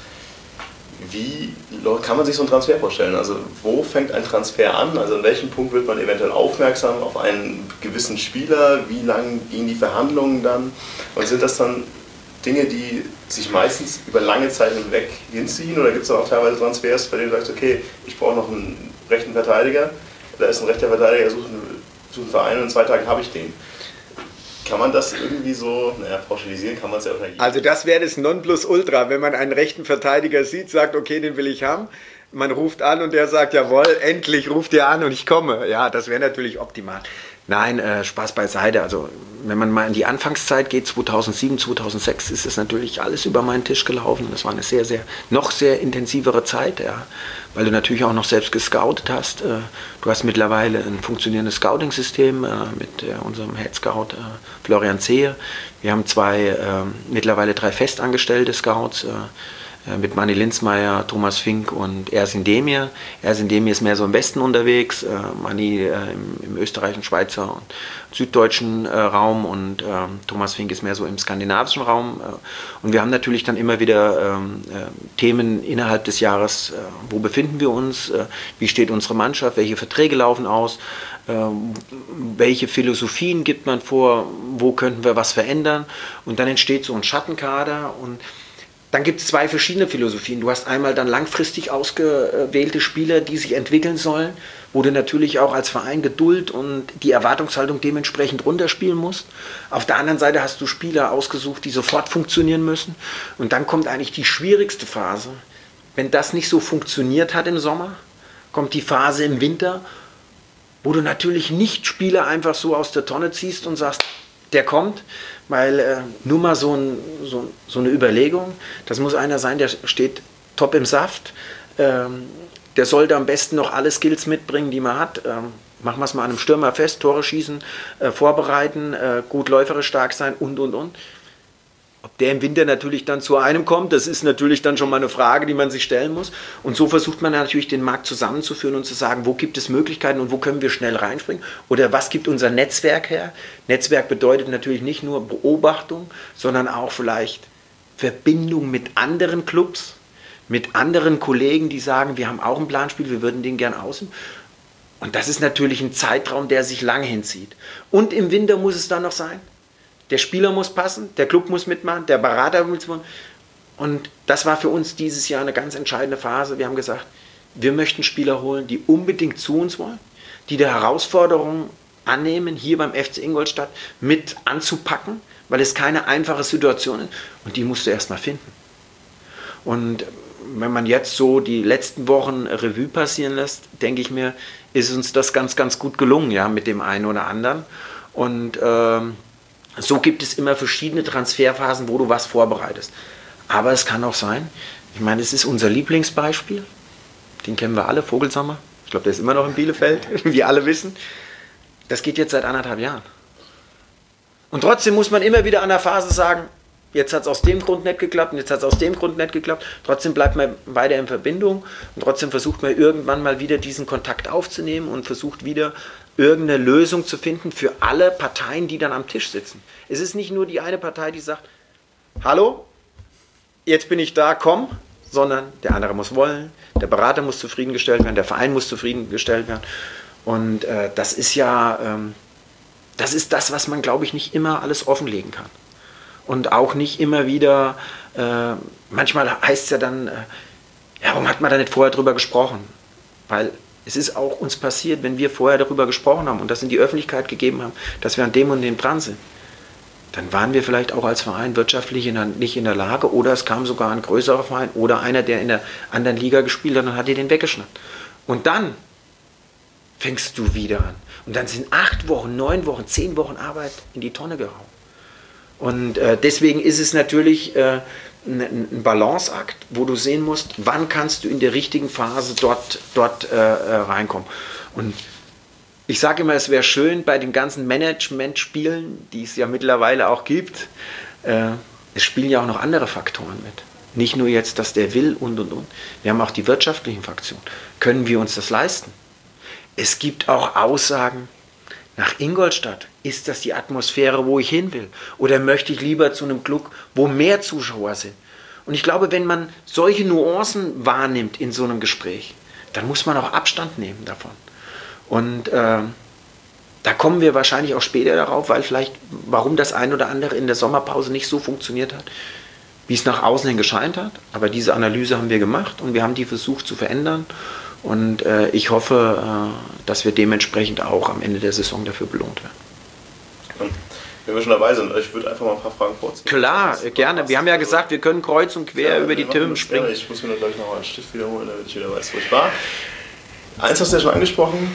Speaker 2: wie kann man sich so einen Transfer vorstellen? Also wo fängt ein Transfer an? Also an welchem Punkt wird man eventuell aufmerksam auf einen gewissen Spieler? Wie lang gehen die Verhandlungen dann? Und sind das dann Dinge, die sich meistens über lange Zeit hinweg hinziehen? Oder gibt es auch teilweise Transfers, bei denen du sagst, okay, ich brauche noch einen rechten Verteidiger, da ist ein rechter Verteidiger, sucht einen, sucht einen Verein und in zwei Tagen habe ich den. Kann man das irgendwie so, naja, pauschalisieren kann man es ja auch nicht.
Speaker 3: Also das wäre das Nonplusultra, wenn man einen rechten Verteidiger sieht, sagt, okay, den will ich haben. Man ruft an und der sagt, jawohl, endlich ruft ihr an und ich komme. Ja, das wäre natürlich optimal. Nein, äh, Spaß beiseite. Also wenn man mal in die Anfangszeit geht, zweitausendsieben, zweitausendsechs, ist es natürlich alles über meinen Tisch gelaufen. Das war eine sehr, sehr, noch sehr intensivere Zeit, ja, weil du natürlich auch noch selbst gescoutet hast. Äh, du hast mittlerweile ein funktionierendes Scouting-System äh, mit äh, unserem Head Scout äh, Florian Zehe. Wir haben zwei, äh, mittlerweile drei festangestellte Scouts, äh, mit Manni Linzmeier, Thomas Fink und Ersin Demir. Ersin Demir ist mehr so im Westen unterwegs, äh, Manni äh, im, im österreichischen, Schweizer und süddeutschen äh, Raum und äh, Thomas Fink ist mehr so im skandinavischen Raum. Äh, und wir haben natürlich dann immer wieder ähm, äh, Themen innerhalb des Jahres, äh, wo befinden wir uns, äh, wie steht unsere Mannschaft, welche Verträge laufen aus, äh, welche Philosophien gibt man vor, wo könnten wir was verändern. Und dann entsteht so ein Schattenkader und dann gibt es zwei verschiedene Philosophien. Du hast einmal dann langfristig ausgewählte Spieler, die sich entwickeln sollen, wo du natürlich auch als Verein Geduld und die Erwartungshaltung dementsprechend runterspielen musst. Auf der anderen Seite hast du Spieler ausgesucht, die sofort funktionieren müssen. Und dann kommt eigentlich die schwierigste Phase. Wenn das nicht so funktioniert hat im Sommer, kommt die Phase im Winter, wo du natürlich nicht Spieler einfach so aus der Tonne ziehst und sagst, der kommt, weil äh, nur mal so, ein, so, so eine Überlegung, das muss einer sein, der steht top im Saft, ähm, der sollte am besten noch alle Skills mitbringen, die man hat. Ähm, machen wir es mal an einem Stürmer fest, Tore schießen, äh, vorbereiten, äh, gut läuferisch stark sein und, und, und. Ob der im Winter natürlich dann zu einem kommt, das ist natürlich dann schon mal eine Frage, die man sich stellen muss. Und so versucht man natürlich den Markt zusammenzuführen und zu sagen, wo gibt es Möglichkeiten und wo können wir schnell reinspringen? Oder was gibt unser Netzwerk her? Netzwerk bedeutet natürlich nicht nur Beobachtung, sondern auch vielleicht Verbindung mit anderen Clubs, mit anderen Kollegen, die sagen, wir haben auch ein Planspiel, wir würden den gern außen. Und das ist natürlich ein Zeitraum, der sich lange hinzieht. Und im Winter muss es dann noch sein, der Spieler muss passen, der Club muss mitmachen, der Berater muss mitmachen. Und das war für uns dieses Jahr eine ganz entscheidende Phase. Wir haben gesagt, wir möchten Spieler holen, die unbedingt zu uns wollen, die die Herausforderung annehmen, hier beim F C Ingolstadt mit anzupacken, weil es keine einfache Situation ist. Und die musst du erst mal finden. Und wenn man jetzt so die letzten Wochen Revue passieren lässt, denke ich mir, ist uns das ganz, ganz gut gelungen, ja, mit dem einen oder anderen. Und ähm, so gibt es immer verschiedene Transferphasen, wo du was vorbereitest. Aber es kann auch sein, ich meine, es ist unser Lieblingsbeispiel, den kennen wir alle, Vogelsammer. Ich glaube, der ist immer noch in Bielefeld, wie wir alle wissen. Das geht jetzt seit anderthalb Jahren. Und trotzdem muss man immer wieder an der Phase sagen, jetzt hat es aus dem Grund nicht geklappt und jetzt hat es aus dem Grund nicht geklappt. Trotzdem bleibt man weiter in Verbindung und trotzdem versucht man irgendwann mal wieder diesen Kontakt aufzunehmen und versucht wieder irgendeine Lösung zu finden für alle Parteien, die dann am Tisch sitzen. Es ist nicht nur die eine Partei, die sagt, hallo, jetzt bin ich da, komm, sondern der andere muss wollen, der Berater muss zufriedengestellt werden, der Verein muss zufriedengestellt werden. Und äh, das ist ja, ähm, das ist das, was man, glaube ich, nicht immer alles offenlegen kann. Und auch nicht immer wieder, äh, manchmal heißt es ja dann, äh, ja, warum hat man da nicht vorher drüber gesprochen? Weil es ist auch uns passiert, wenn wir vorher darüber gesprochen haben und das in die Öffentlichkeit gegeben haben, dass wir an dem und dem dran sind, dann waren wir vielleicht auch als Verein wirtschaftlich in der, nicht in der Lage oder es kam sogar ein größerer Verein oder einer, der in der anderen Liga gespielt hat und hat dir den weggeschnappt. Und dann fängst du wieder an. Und dann sind acht Wochen, neun Wochen, zehn Wochen Arbeit in die Tonne gehauen. Und äh, deswegen ist es natürlich äh, ein, ein Balanceakt, wo du sehen musst, wann kannst du in der richtigen Phase dort, dort äh, reinkommen. Und ich sage immer, es wäre schön bei den ganzen Management-Spielen, die es ja mittlerweile auch gibt, äh, es spielen ja auch noch andere Faktoren mit. Nicht nur jetzt, dass der will und und und. Wir haben auch die wirtschaftlichen Faktoren. Können wir uns das leisten? Es gibt auch Aussagen, nach Ingolstadt, ist das die Atmosphäre, wo ich hin will? Oder möchte ich lieber zu einem Club, wo mehr Zuschauer sind? Und ich glaube, wenn man solche Nuancen wahrnimmt in so einem Gespräch, dann muss man auch Abstand nehmen davon. Und äh, da kommen wir wahrscheinlich auch später darauf, weil vielleicht, warum das ein oder andere in der Sommerpause nicht so funktioniert hat, wie es nach außen hin gescheint hat. Aber diese Analyse haben wir gemacht und wir haben die versucht zu verändern. Und äh, ich hoffe, äh, dass wir dementsprechend auch am Ende der Saison dafür belohnt werden.
Speaker 2: Und wenn wir schon dabei sind, ich würde einfach mal ein paar Fragen vorziehen.
Speaker 3: Klar, gerne. Wir haben ja gesagt, wir können kreuz und quer
Speaker 2: ja,
Speaker 3: über die Themen springen.
Speaker 2: Ja, ich muss mir gleich noch einen Stift wiederholen, damit ich wieder weiß, wo ich war. Eins hast du ja schon angesprochen.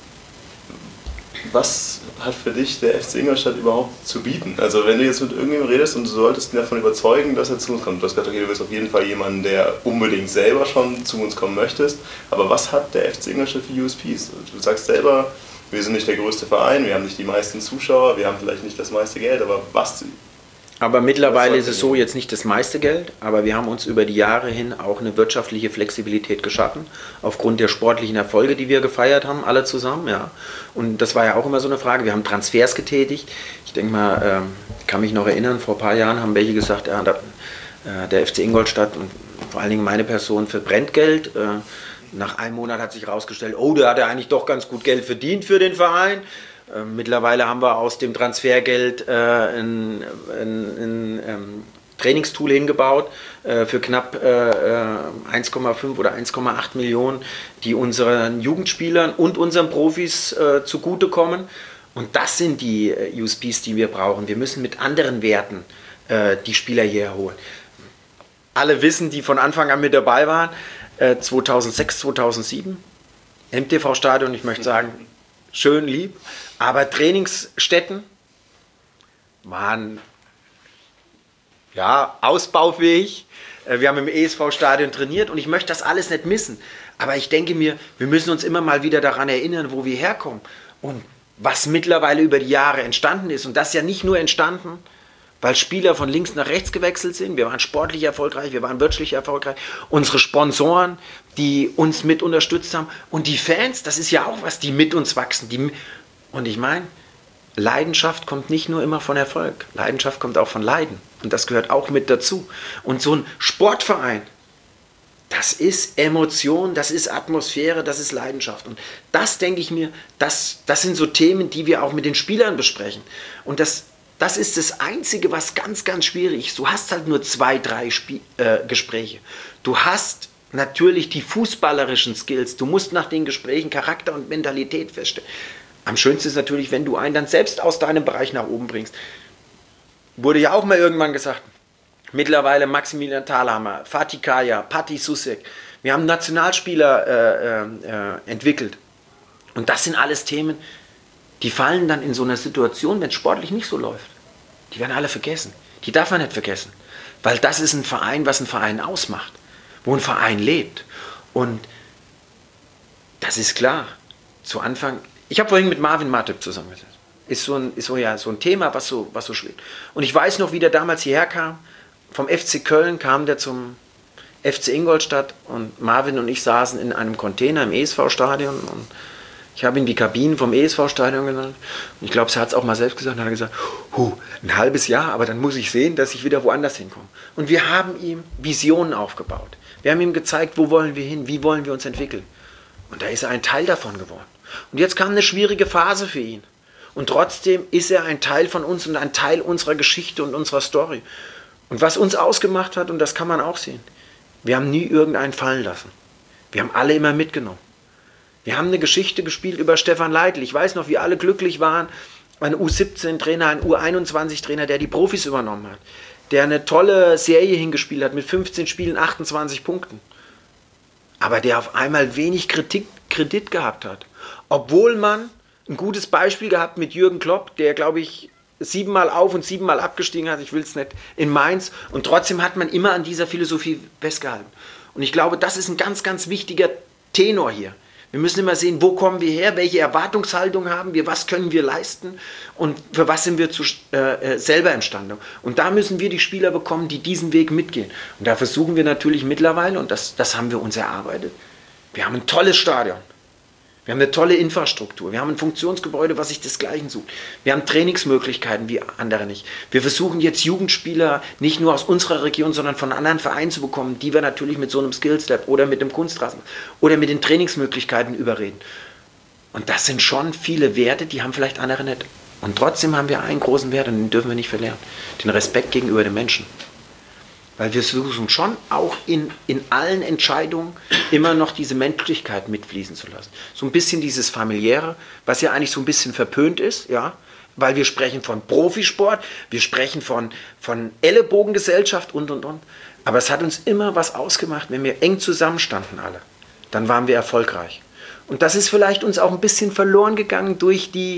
Speaker 2: Was hat für dich der F C Ingolstadt überhaupt zu bieten? Also wenn du jetzt mit irgendjemandem redest und du solltest ihn davon überzeugen, dass er zu uns kommt. Du hast gesagt, okay, du willst auf jeden Fall jemanden, der unbedingt selber schon zu uns kommen möchtest. Aber was hat der F C Ingolstadt für U S Ps? Du sagst selber, wir sind nicht der größte Verein, wir haben nicht die meisten Zuschauer, wir haben vielleicht nicht das meiste Geld, aber was...
Speaker 3: Aber mittlerweile ist es so, jetzt nicht das meiste Geld, aber wir haben uns über die Jahre hin auch eine wirtschaftliche Flexibilität geschaffen, aufgrund der sportlichen Erfolge, die wir gefeiert haben, alle zusammen. Ja. Und das war ja auch immer so eine Frage, wir haben Transfers getätigt. Ich denke mal, ähm, ich kann mich noch erinnern, vor ein paar Jahren haben welche gesagt, ja, der, äh, der F C Ingolstadt und vor allen Dingen meine Person verbrennt Geld. Äh, nach einem Monat hat sich herausgestellt, oh, der hat ja eigentlich doch ganz gut Geld verdient für den Verein. Mittlerweile haben wir aus dem Transfergeld äh, ein, ein, ein, ähm, Trainingstool hingebaut äh, für knapp äh, eins Komma fünf oder eins Komma acht Millionen, die unseren Jugendspielern und unseren Profis äh, zugutekommen. Und das sind die äh, U S Ps, die wir brauchen. Wir müssen mit anderen Werten äh, die Spieler hierher holen. Alle wissen, die von Anfang an mit dabei waren, äh, zweitausendsechs, zweitausendsieben, M T V-Stadion, ich möchte sagen, schön lieb, aber Trainingsstätten waren ja, ausbaufähig. Wir haben im E S V-Stadion trainiert und ich möchte das alles nicht missen. Aber ich denke mir, wir müssen uns immer mal wieder daran erinnern, wo wir herkommen und was mittlerweile über die Jahre entstanden ist. Und das ist ja nicht nur entstanden, weil Spieler von links nach rechts gewechselt sind. Wir waren sportlich erfolgreich, wir waren wirtschaftlich erfolgreich. Unsere Sponsoren, die uns mit unterstützt haben. Und die Fans, das ist ja auch was, die mit uns wachsen. Die, und ich meine, Leidenschaft kommt nicht nur immer von Erfolg. Leidenschaft kommt auch von Leiden. Und das gehört auch mit dazu. Und so ein Sportverein, das ist Emotion, das ist Atmosphäre, das ist Leidenschaft. Und das, denke ich mir, das, das sind so Themen, die wir auch mit den Spielern besprechen. Und das, das ist das Einzige, was ganz, ganz schwierig ist. Du hast halt nur zwei, drei Spie- äh, Gespräche. Du hast natürlich die fußballerischen Skills. Du musst nach den Gesprächen Charakter und Mentalität feststellen. Am schönsten ist natürlich, wenn du einen dann selbst aus deinem Bereich nach oben bringst. Wurde ja auch mal irgendwann gesagt. Mittlerweile Maximilian Thalhammer, Fatih Kaya, Patti Susek. Wir haben Nationalspieler äh, äh, entwickelt. Und das sind alles Themen, die fallen dann in so einer Situation, wenn es sportlich nicht so läuft. Die werden alle vergessen. Die darf man nicht vergessen. Weil das ist ein Verein, was ein Verein ausmacht. Wo ein Verein lebt. Und das ist klar. Zu Anfang... Ich habe vorhin mit Marvin Matip zusammengesetzt. Ist so ein, ist so, ja, so ein Thema, was so, was so schwebt. Und ich weiß noch, wie der damals hierher kam. Vom F C Köln kam der zum F C Ingolstadt und Marvin und ich saßen in einem Container im E S V-Stadion und ich habe ihm die Kabinen vom E S V-Stadion genannt. Und ich glaube, er hat es auch mal selbst gesagt. Und dann hat er gesagt, huh, ein halbes Jahr, aber dann muss ich sehen, dass ich wieder woanders hinkomme. Und wir haben ihm Visionen aufgebaut. Wir haben ihm gezeigt, wo wollen wir hin, wie wollen wir uns entwickeln. Und da ist er ein Teil davon geworden. Und jetzt kam eine schwierige Phase für ihn. Und trotzdem ist er ein Teil von uns und ein Teil unserer Geschichte und unserer Story. Und was uns ausgemacht hat, und das kann man auch sehen, wir haben nie irgendeinen fallen lassen. Wir haben alle immer mitgenommen. Wir haben eine Geschichte gespielt über Stefan Leitl. Ich weiß noch, wie alle glücklich waren. Ein U siebzehn Trainer, ein U einundzwanzig Trainer, der die Profis übernommen hat. Der eine tolle Serie hingespielt hat mit fünfzehn Spielen, achtundzwanzig Punkten. Aber der auf einmal wenig Kritik, Kredit gehabt hat. Obwohl man ein gutes Beispiel gehabt mit Jürgen Klopp, der, glaube ich, siebenmal auf und siebenmal abgestiegen hat, ich will es nicht, in Mainz. Und trotzdem hat man immer an dieser Philosophie festgehalten. Und ich glaube, das ist ein ganz, ganz wichtiger Tenor hier. Wir müssen immer sehen, wo kommen wir her, welche Erwartungshaltung haben wir, was können wir leisten und für was sind wir zu, äh, selber imstande. Und da müssen wir die Spieler bekommen, die diesen Weg mitgehen. Und da versuchen wir natürlich mittlerweile, und das, das haben wir uns erarbeitet, wir haben ein tolles Stadion. Wir haben eine tolle Infrastruktur. Wir haben ein Funktionsgebäude, was sich desgleichen sucht. Wir haben Trainingsmöglichkeiten wie andere nicht. Wir versuchen jetzt Jugendspieler nicht nur aus unserer Region, sondern von anderen Vereinen zu bekommen, die wir natürlich mit so einem Skillstep oder mit dem Kunstrasen oder mit den Trainingsmöglichkeiten überreden. Und das sind schon viele Werte, die haben vielleicht andere nicht. Und trotzdem haben wir einen großen Wert und den dürfen wir nicht verlieren. Den Respekt gegenüber den Menschen. Weil wir versuchen schon auch in, in allen Entscheidungen immer noch diese Menschlichkeit mitfließen zu lassen. So ein bisschen dieses Familiäre, was ja eigentlich so ein bisschen verpönt ist, ja, weil wir sprechen von Profisport, wir sprechen von, von Ellenbogengesellschaft und, und, und. Aber es hat uns immer was ausgemacht, wenn wir eng zusammenstanden alle. Dann waren wir erfolgreich. Und das ist vielleicht uns auch ein bisschen verloren gegangen durch die,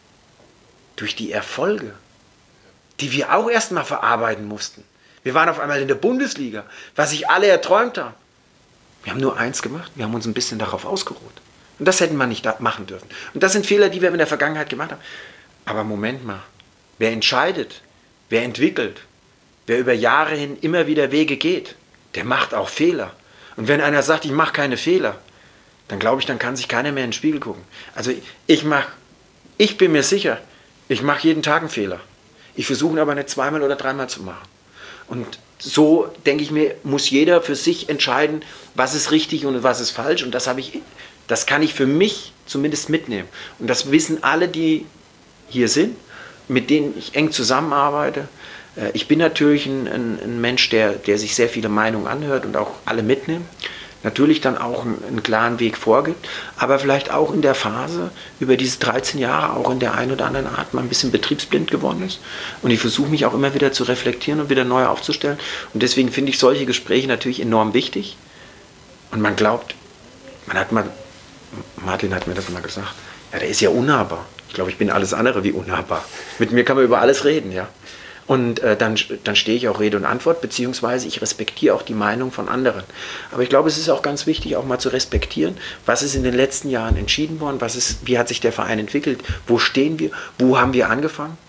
Speaker 3: durch die Erfolge, die wir auch erstmal verarbeiten mussten. Wir waren auf einmal in der Bundesliga, was sich alle erträumt haben. Wir haben nur eins gemacht, wir haben uns ein bisschen darauf ausgeruht. Und das hätten wir nicht machen dürfen. Und das sind Fehler, die wir in der Vergangenheit gemacht haben. Aber Moment mal, wer entscheidet, wer entwickelt, wer über Jahre hin immer wieder Wege geht, der macht auch Fehler. Und wenn einer sagt, ich mache keine Fehler, dann glaube ich, dann kann sich keiner mehr in den Spiegel gucken. Also ich mache, ich bin mir sicher, ich mache jeden Tag einen Fehler. Ich versuche ihn aber nicht zweimal oder dreimal zu machen. Und so, denke ich mir, muss jeder für sich entscheiden, was ist richtig und was ist falsch. Und das habe ich, das kann ich für mich zumindest mitnehmen. Und das wissen alle, die hier sind, mit denen ich eng zusammenarbeite. Äh, ich bin natürlich ein, ein, ein Mensch, der, der sich sehr viele Meinungen anhört und auch alle mitnimmt. Natürlich dann auch einen, einen klaren Weg vorgibt, aber vielleicht auch in der Phase über diese dreizehn Jahre auch in der einen oder anderen Art mal ein bisschen betriebsblind geworden ist. Und ich versuche mich auch immer wieder zu reflektieren und wieder neu aufzustellen. Und deswegen finde ich solche Gespräche natürlich enorm wichtig. Und man glaubt, man hat mal, Martin hat mir das mal gesagt, ja, der ist ja unnahbar. Ich glaube, ich bin alles andere wie unnahbar. Mit mir kann man über alles reden, ja. Und äh, dann, dann stehe ich auch Rede und Antwort, beziehungsweise ich respektiere auch die Meinung von anderen. Aber ich glaube, es ist auch ganz wichtig, auch mal zu respektieren, was ist in den letzten Jahren entschieden worden, was ist, wie hat sich der Verein entwickelt, wo stehen wir, wo haben wir angefangen.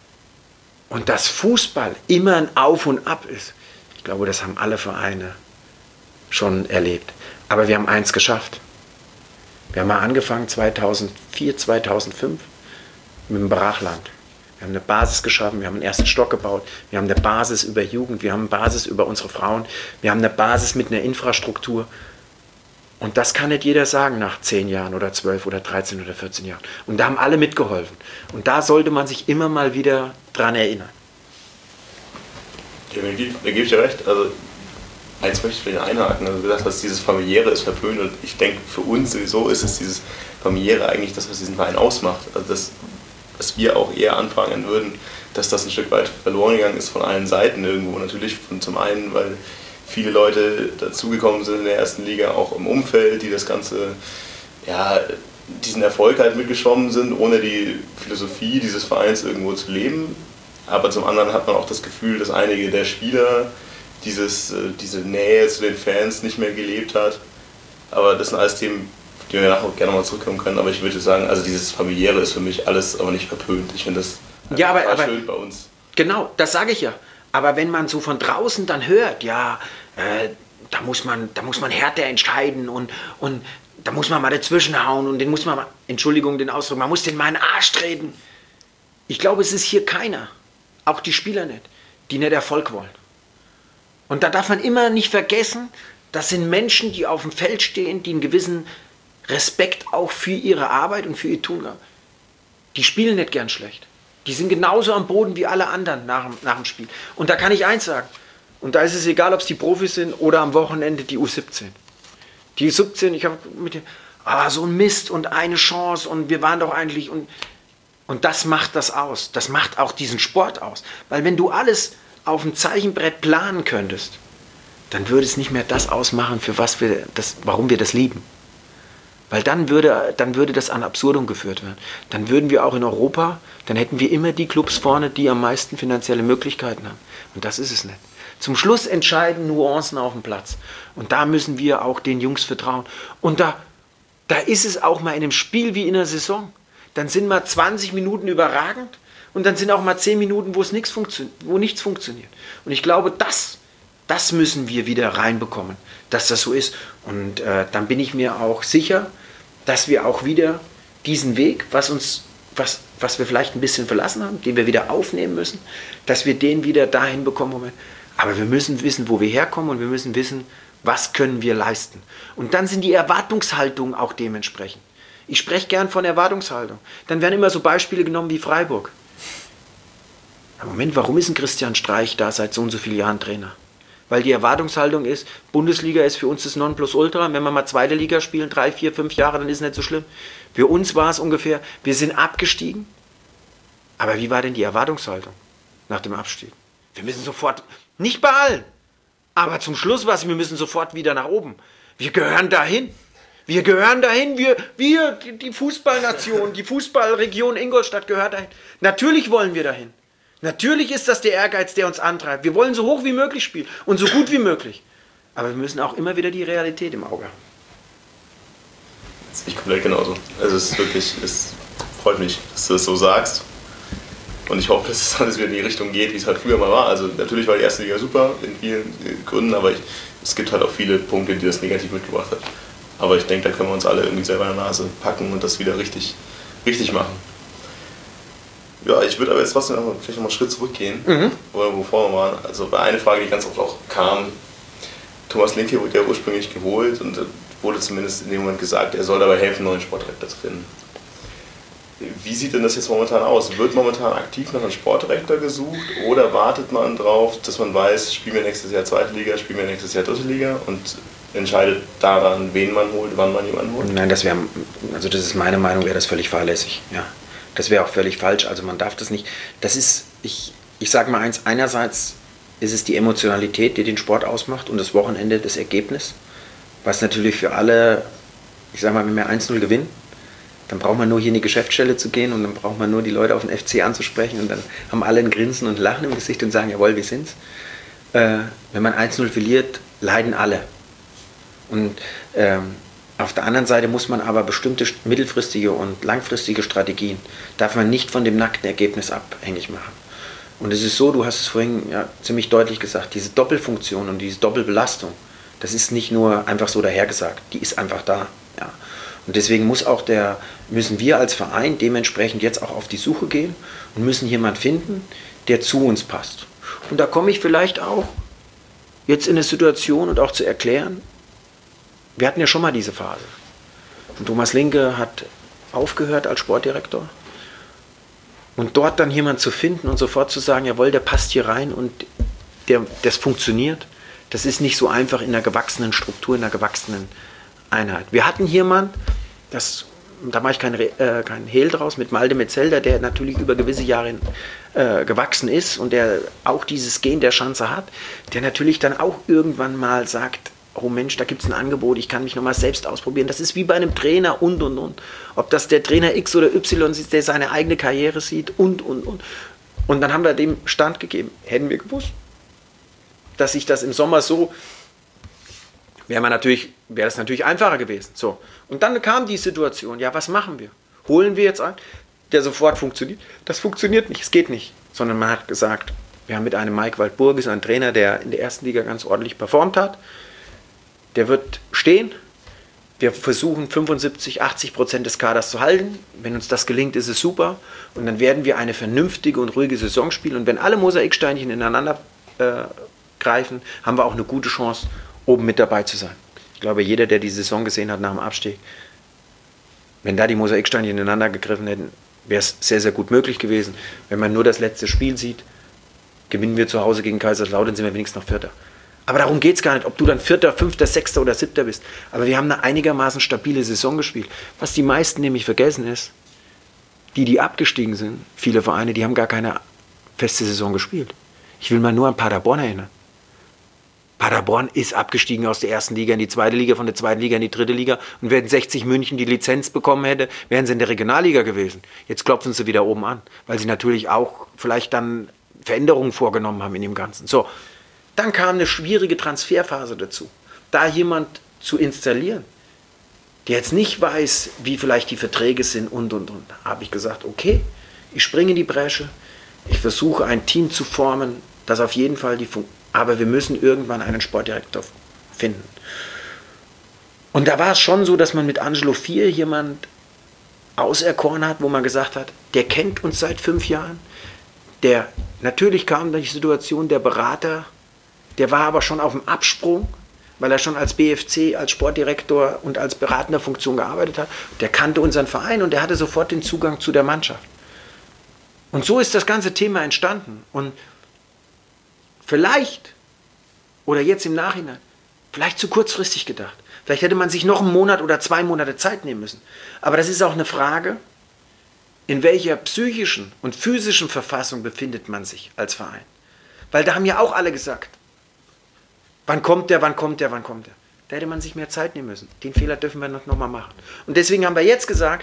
Speaker 3: Und dass Fußball immer ein Auf und Ab ist, ich glaube, das haben alle Vereine schon erlebt. Aber wir haben eins geschafft. Wir haben mal angefangen zweitausendvier, zweitausendfünf mit dem Brachland. Wir haben eine Basis geschaffen, wir haben einen ersten Stock gebaut, wir haben eine Basis über Jugend, wir haben eine Basis über unsere Frauen, wir haben eine Basis mit einer Infrastruktur. Und das kann nicht jeder sagen nach zehn Jahren oder zwölf oder dreizehn oder vierzehn Jahren. Und da haben alle mitgeholfen. Und da sollte man sich immer mal wieder dran erinnern.
Speaker 2: Ja, da gebe ich dir recht. Also, eins möchte ich vielleicht einhaken. Also, du gesagt hast, dieses Familiäre ist verpönt. Und ich denke, für uns sowieso ist es dieses Familiäre eigentlich das, was diesen Verein ausmacht. Also das, was wir auch eher anfangen würden, dass das ein Stück weit verloren gegangen ist von allen Seiten irgendwo. Natürlich von, zum einen, weil viele Leute dazugekommen sind in der ersten Liga, auch im Umfeld, die das Ganze, ja, diesen Erfolg halt mitgeschwommen sind, ohne die Philosophie dieses Vereins irgendwo zu leben. Aber zum anderen hat man auch das Gefühl, dass einige der Spieler dieses, diese Nähe zu den Fans nicht mehr gelebt hat. Aber das sind alles Themen, die wir nachher gerne mal zurückkommen können. Aber ich würde sagen, also dieses Familiäre ist für mich alles aber nicht verpönt. Ich finde das
Speaker 3: ja, aber, aber,
Speaker 2: schön bei uns.
Speaker 3: Genau, das sage ich ja. Aber wenn man so von draußen dann hört, ja, äh, da muss man, da muss man härter entscheiden und, und da muss man mal dazwischen hauen und den muss man mal, Entschuldigung den Ausdruck, man muss den mal in den Arsch treten. Ich glaube, es ist hier keiner, auch die Spieler nicht, die nicht Erfolg wollen. Und da darf man immer nicht vergessen, das sind Menschen, die auf dem Feld stehen, die einen gewissen Respekt auch für ihre Arbeit und für ihr Tun haben. Die spielen nicht gern schlecht. Die sind genauso am Boden wie alle anderen nach, nach dem Spiel. Und da kann ich eins sagen, und da ist es egal, ob es die Profis sind oder am Wochenende die U siebzehn. Die U siebzehn, ich habe mit dem, ah, so ein Mist und eine Chance und wir waren doch eigentlich, und, und das macht das aus. Das macht auch diesen Sport aus. Weil wenn du alles auf dem Zeichenbrett planen könntest, dann würde es nicht mehr das ausmachen, für was wir das, warum wir das lieben. Weil dann würde, dann würde das an Absurdum geführt werden. Dann würden wir auch in Europa, dann hätten wir immer die Clubs vorne, die am meisten finanzielle Möglichkeiten haben. Und das ist es nicht. Zum Schluss entscheiden Nuancen auf dem Platz. Und da müssen wir auch den Jungs vertrauen. Und da, da ist es auch mal in einem Spiel wie in einer Saison. Dann sind mal zwanzig Minuten überragend und dann sind auch mal zehn Minuten, wo es nichts funktio- wo nichts funktioniert. Und ich glaube, das, das müssen wir wieder reinbekommen, dass das so ist. Und äh, dann bin ich mir auch sicher, dass wir auch wieder diesen Weg, was uns, was, was wir vielleicht ein bisschen verlassen haben, den wir wieder aufnehmen müssen, dass wir den wieder dahin bekommen, wo wir, aber wir müssen wissen, wo wir herkommen und wir müssen wissen, was können wir leisten. Und dann sind die Erwartungshaltungen auch dementsprechend. Ich spreche gern von Erwartungshaltung. Dann werden immer so Beispiele genommen wie Freiburg. Moment, warum ist ein Christian Streich da seit so und so vielen Jahren Trainer? Weil die Erwartungshaltung ist, Bundesliga ist für uns das Nonplusultra. Wenn wir mal zweite Liga spielen, drei, vier, fünf Jahre, dann ist es nicht so schlimm. Für uns war es ungefähr, wir sind abgestiegen. Aber wie war denn die Erwartungshaltung nach dem Abstieg? Wir müssen sofort, nicht bei allen, aber zum Schluss war es, wir müssen sofort wieder nach oben. Wir gehören dahin. Wir gehören dahin. Wir, wir die Fußballnation, die Fußballregion Ingolstadt gehört dahin. Natürlich wollen wir dahin. Natürlich ist das der Ehrgeiz, der uns antreibt. Wir wollen so hoch wie möglich spielen und so gut wie möglich. Aber wir müssen auch immer wieder die Realität im Auge haben.
Speaker 2: Das sehe ich komplett genauso. Also es ist wirklich, es freut mich, dass du das so sagst. Und ich hoffe, dass es alles wieder in die Richtung geht, wie es halt früher mal war. Also natürlich war die erste Liga super in vielen Gründen, aber ich, es gibt halt auch viele Punkte, die das negativ mitgebracht hat. Aber ich denke, da können wir uns alle irgendwie selber in der Nase packen und das wieder richtig, richtig machen. Ja, ich würde aber jetzt trotzdem noch, vielleicht noch mal einen Schritt zurückgehen, mhm. wo, wovor wir waren. Also bei einer Frage, die ganz oft auch kam, Thomas Linke wurde ja ursprünglich geholt und wurde zumindest in dem Moment gesagt, er soll dabei helfen, einen neuen Sportdirektor zu finden. Wie sieht denn das jetzt momentan aus? Wird momentan aktiv nach einem Sportdirektor gesucht oder wartet man drauf, dass man weiß, spielen wir nächstes Jahr zweite Liga, spielen wir nächstes Jahr dritte Liga und entscheidet daran, wen man holt, wann man jemanden holt?
Speaker 3: Nein, das wäre, also das ist meine Meinung, wäre das völlig fahrlässig. Ja. Das wäre auch völlig falsch, also man darf das nicht. Das ist, ich, ich sage mal eins, einerseits ist es die Emotionalität, die den Sport ausmacht und das Wochenende das Ergebnis, was natürlich für alle, ich sage mal, wenn wir eins null gewinnen, dann braucht man nur hier in die Geschäftsstelle zu gehen und dann braucht man nur die Leute auf den F C anzusprechen und dann haben alle ein Grinsen und Lachen im Gesicht und sagen, jawohl, wir sind's. Äh, wenn man eins null verliert, leiden alle. Und ähm, auf der anderen Seite muss man aber bestimmte mittelfristige und langfristige Strategien, darf man nicht von dem nackten Ergebnis abhängig machen. Und es ist so, du hast es vorhin ja, ziemlich deutlich gesagt, diese Doppelfunktion und diese Doppelbelastung, das ist nicht nur einfach so dahergesagt, die ist einfach da. Ja. Und deswegen muss auch der, müssen wir als Verein dementsprechend jetzt auch auf die Suche gehen und müssen jemanden finden, der zu uns passt. Und da komme ich vielleicht auch jetzt in eine Situation und auch zu erklären, wir hatten ja schon mal diese Phase. Und Thomas Linke hat aufgehört als Sportdirektor. Und dort dann jemanden zu finden und sofort zu sagen, jawohl, der passt hier rein und der, das funktioniert, das ist nicht so einfach in einer gewachsenen Struktur, in einer gewachsenen Einheit. Wir hatten jemanden, das, da mache ich keinen äh, kein Hehl draus, mit Malte Metzelder, der natürlich über gewisse Jahre äh, gewachsen ist und der auch dieses Gen der Schanze hat, der natürlich dann auch irgendwann mal sagt, oh Mensch, da gibt es ein Angebot, ich kann mich nochmal selbst ausprobieren. Das ist wie bei einem Trainer und, und, und. Ob das der Trainer X oder Y ist, der seine eigene Karriere sieht und, und, und. Und dann haben wir dem Stand gegeben. Hätten wir gewusst, dass sich das im Sommer so, wäre man natürlich, wäre das natürlich einfacher gewesen. So. Und dann kam die Situation, ja, was machen wir? Holen wir jetzt einen, der sofort funktioniert? Das funktioniert nicht, es geht nicht. Sondern man hat gesagt, wir haben mit einem Mike Waldburgis einen Trainer, der in der ersten Liga ganz ordentlich performt hat. Der wird stehen. Wir versuchen fünfundsiebzig, achtzig Prozent des Kaders zu halten. Wenn uns das gelingt, ist es super. Und dann werden wir eine vernünftige und ruhige Saison spielen. Und wenn alle Mosaiksteinchen ineinander äh, greifen, haben wir auch eine gute Chance, oben mit dabei zu sein. Ich glaube, jeder, der die Saison gesehen hat nach dem Abstieg, wenn da die Mosaiksteinchen ineinander gegriffen hätten, wäre es sehr, sehr gut möglich gewesen. Wenn man nur das letzte Spiel sieht, gewinnen wir zu Hause gegen Kaiserslautern, sind wir wenigstens noch Vierter. Aber darum geht es gar nicht, ob du dann Vierter, Fünfter, Sechster oder Siebter bist. Aber wir haben eine einigermaßen stabile Saison gespielt. Was die meisten nämlich vergessen ist, die, die abgestiegen sind, viele Vereine, die haben gar keine feste Saison gespielt. Ich will mal nur an Paderborn erinnern. Paderborn ist abgestiegen aus der ersten Liga in die zweite Liga, von der zweiten Liga in die dritte Liga. Und wenn sechzig München die Lizenz bekommen hätte, wären sie in der Regionalliga gewesen. Jetzt klopfen sie wieder oben an, weil sie natürlich auch vielleicht dann Veränderungen vorgenommen haben in dem Ganzen. So. Dann kam eine schwierige Transferphase dazu. Da jemand zu installieren, der jetzt nicht weiß, wie vielleicht die Verträge sind und, und, und, habe ich gesagt, okay, ich springe in die Bresche, ich versuche ein Team zu formen, das auf jeden Fall die Funktion, aber wir müssen irgendwann einen Sportdirektor finden. Und da war es schon so, dass man mit Angelo Vier jemand auserkoren hat, wo man gesagt hat, der kennt uns seit fünf Jahren, der, natürlich kam dann die Situation, der Berater, der war aber schon auf dem Absprung, weil er schon als B F C, als Sportdirektor und als beratender Funktion gearbeitet hat. Der kannte unseren Verein und der hatte sofort den Zugang zu der Mannschaft. Und so ist das ganze Thema entstanden. Und vielleicht, oder jetzt im Nachhinein, vielleicht zu kurzfristig gedacht. Vielleicht hätte man sich noch einen Monat oder zwei Monate Zeit nehmen müssen. Aber das ist auch eine Frage, in welcher psychischen und physischen Verfassung befindet man sich als Verein. Weil da haben ja auch alle gesagt, wann kommt der, wann kommt der, wann kommt der. Da hätte man sich mehr Zeit nehmen müssen. Den Fehler dürfen wir noch, noch mal machen. Und deswegen haben wir jetzt gesagt,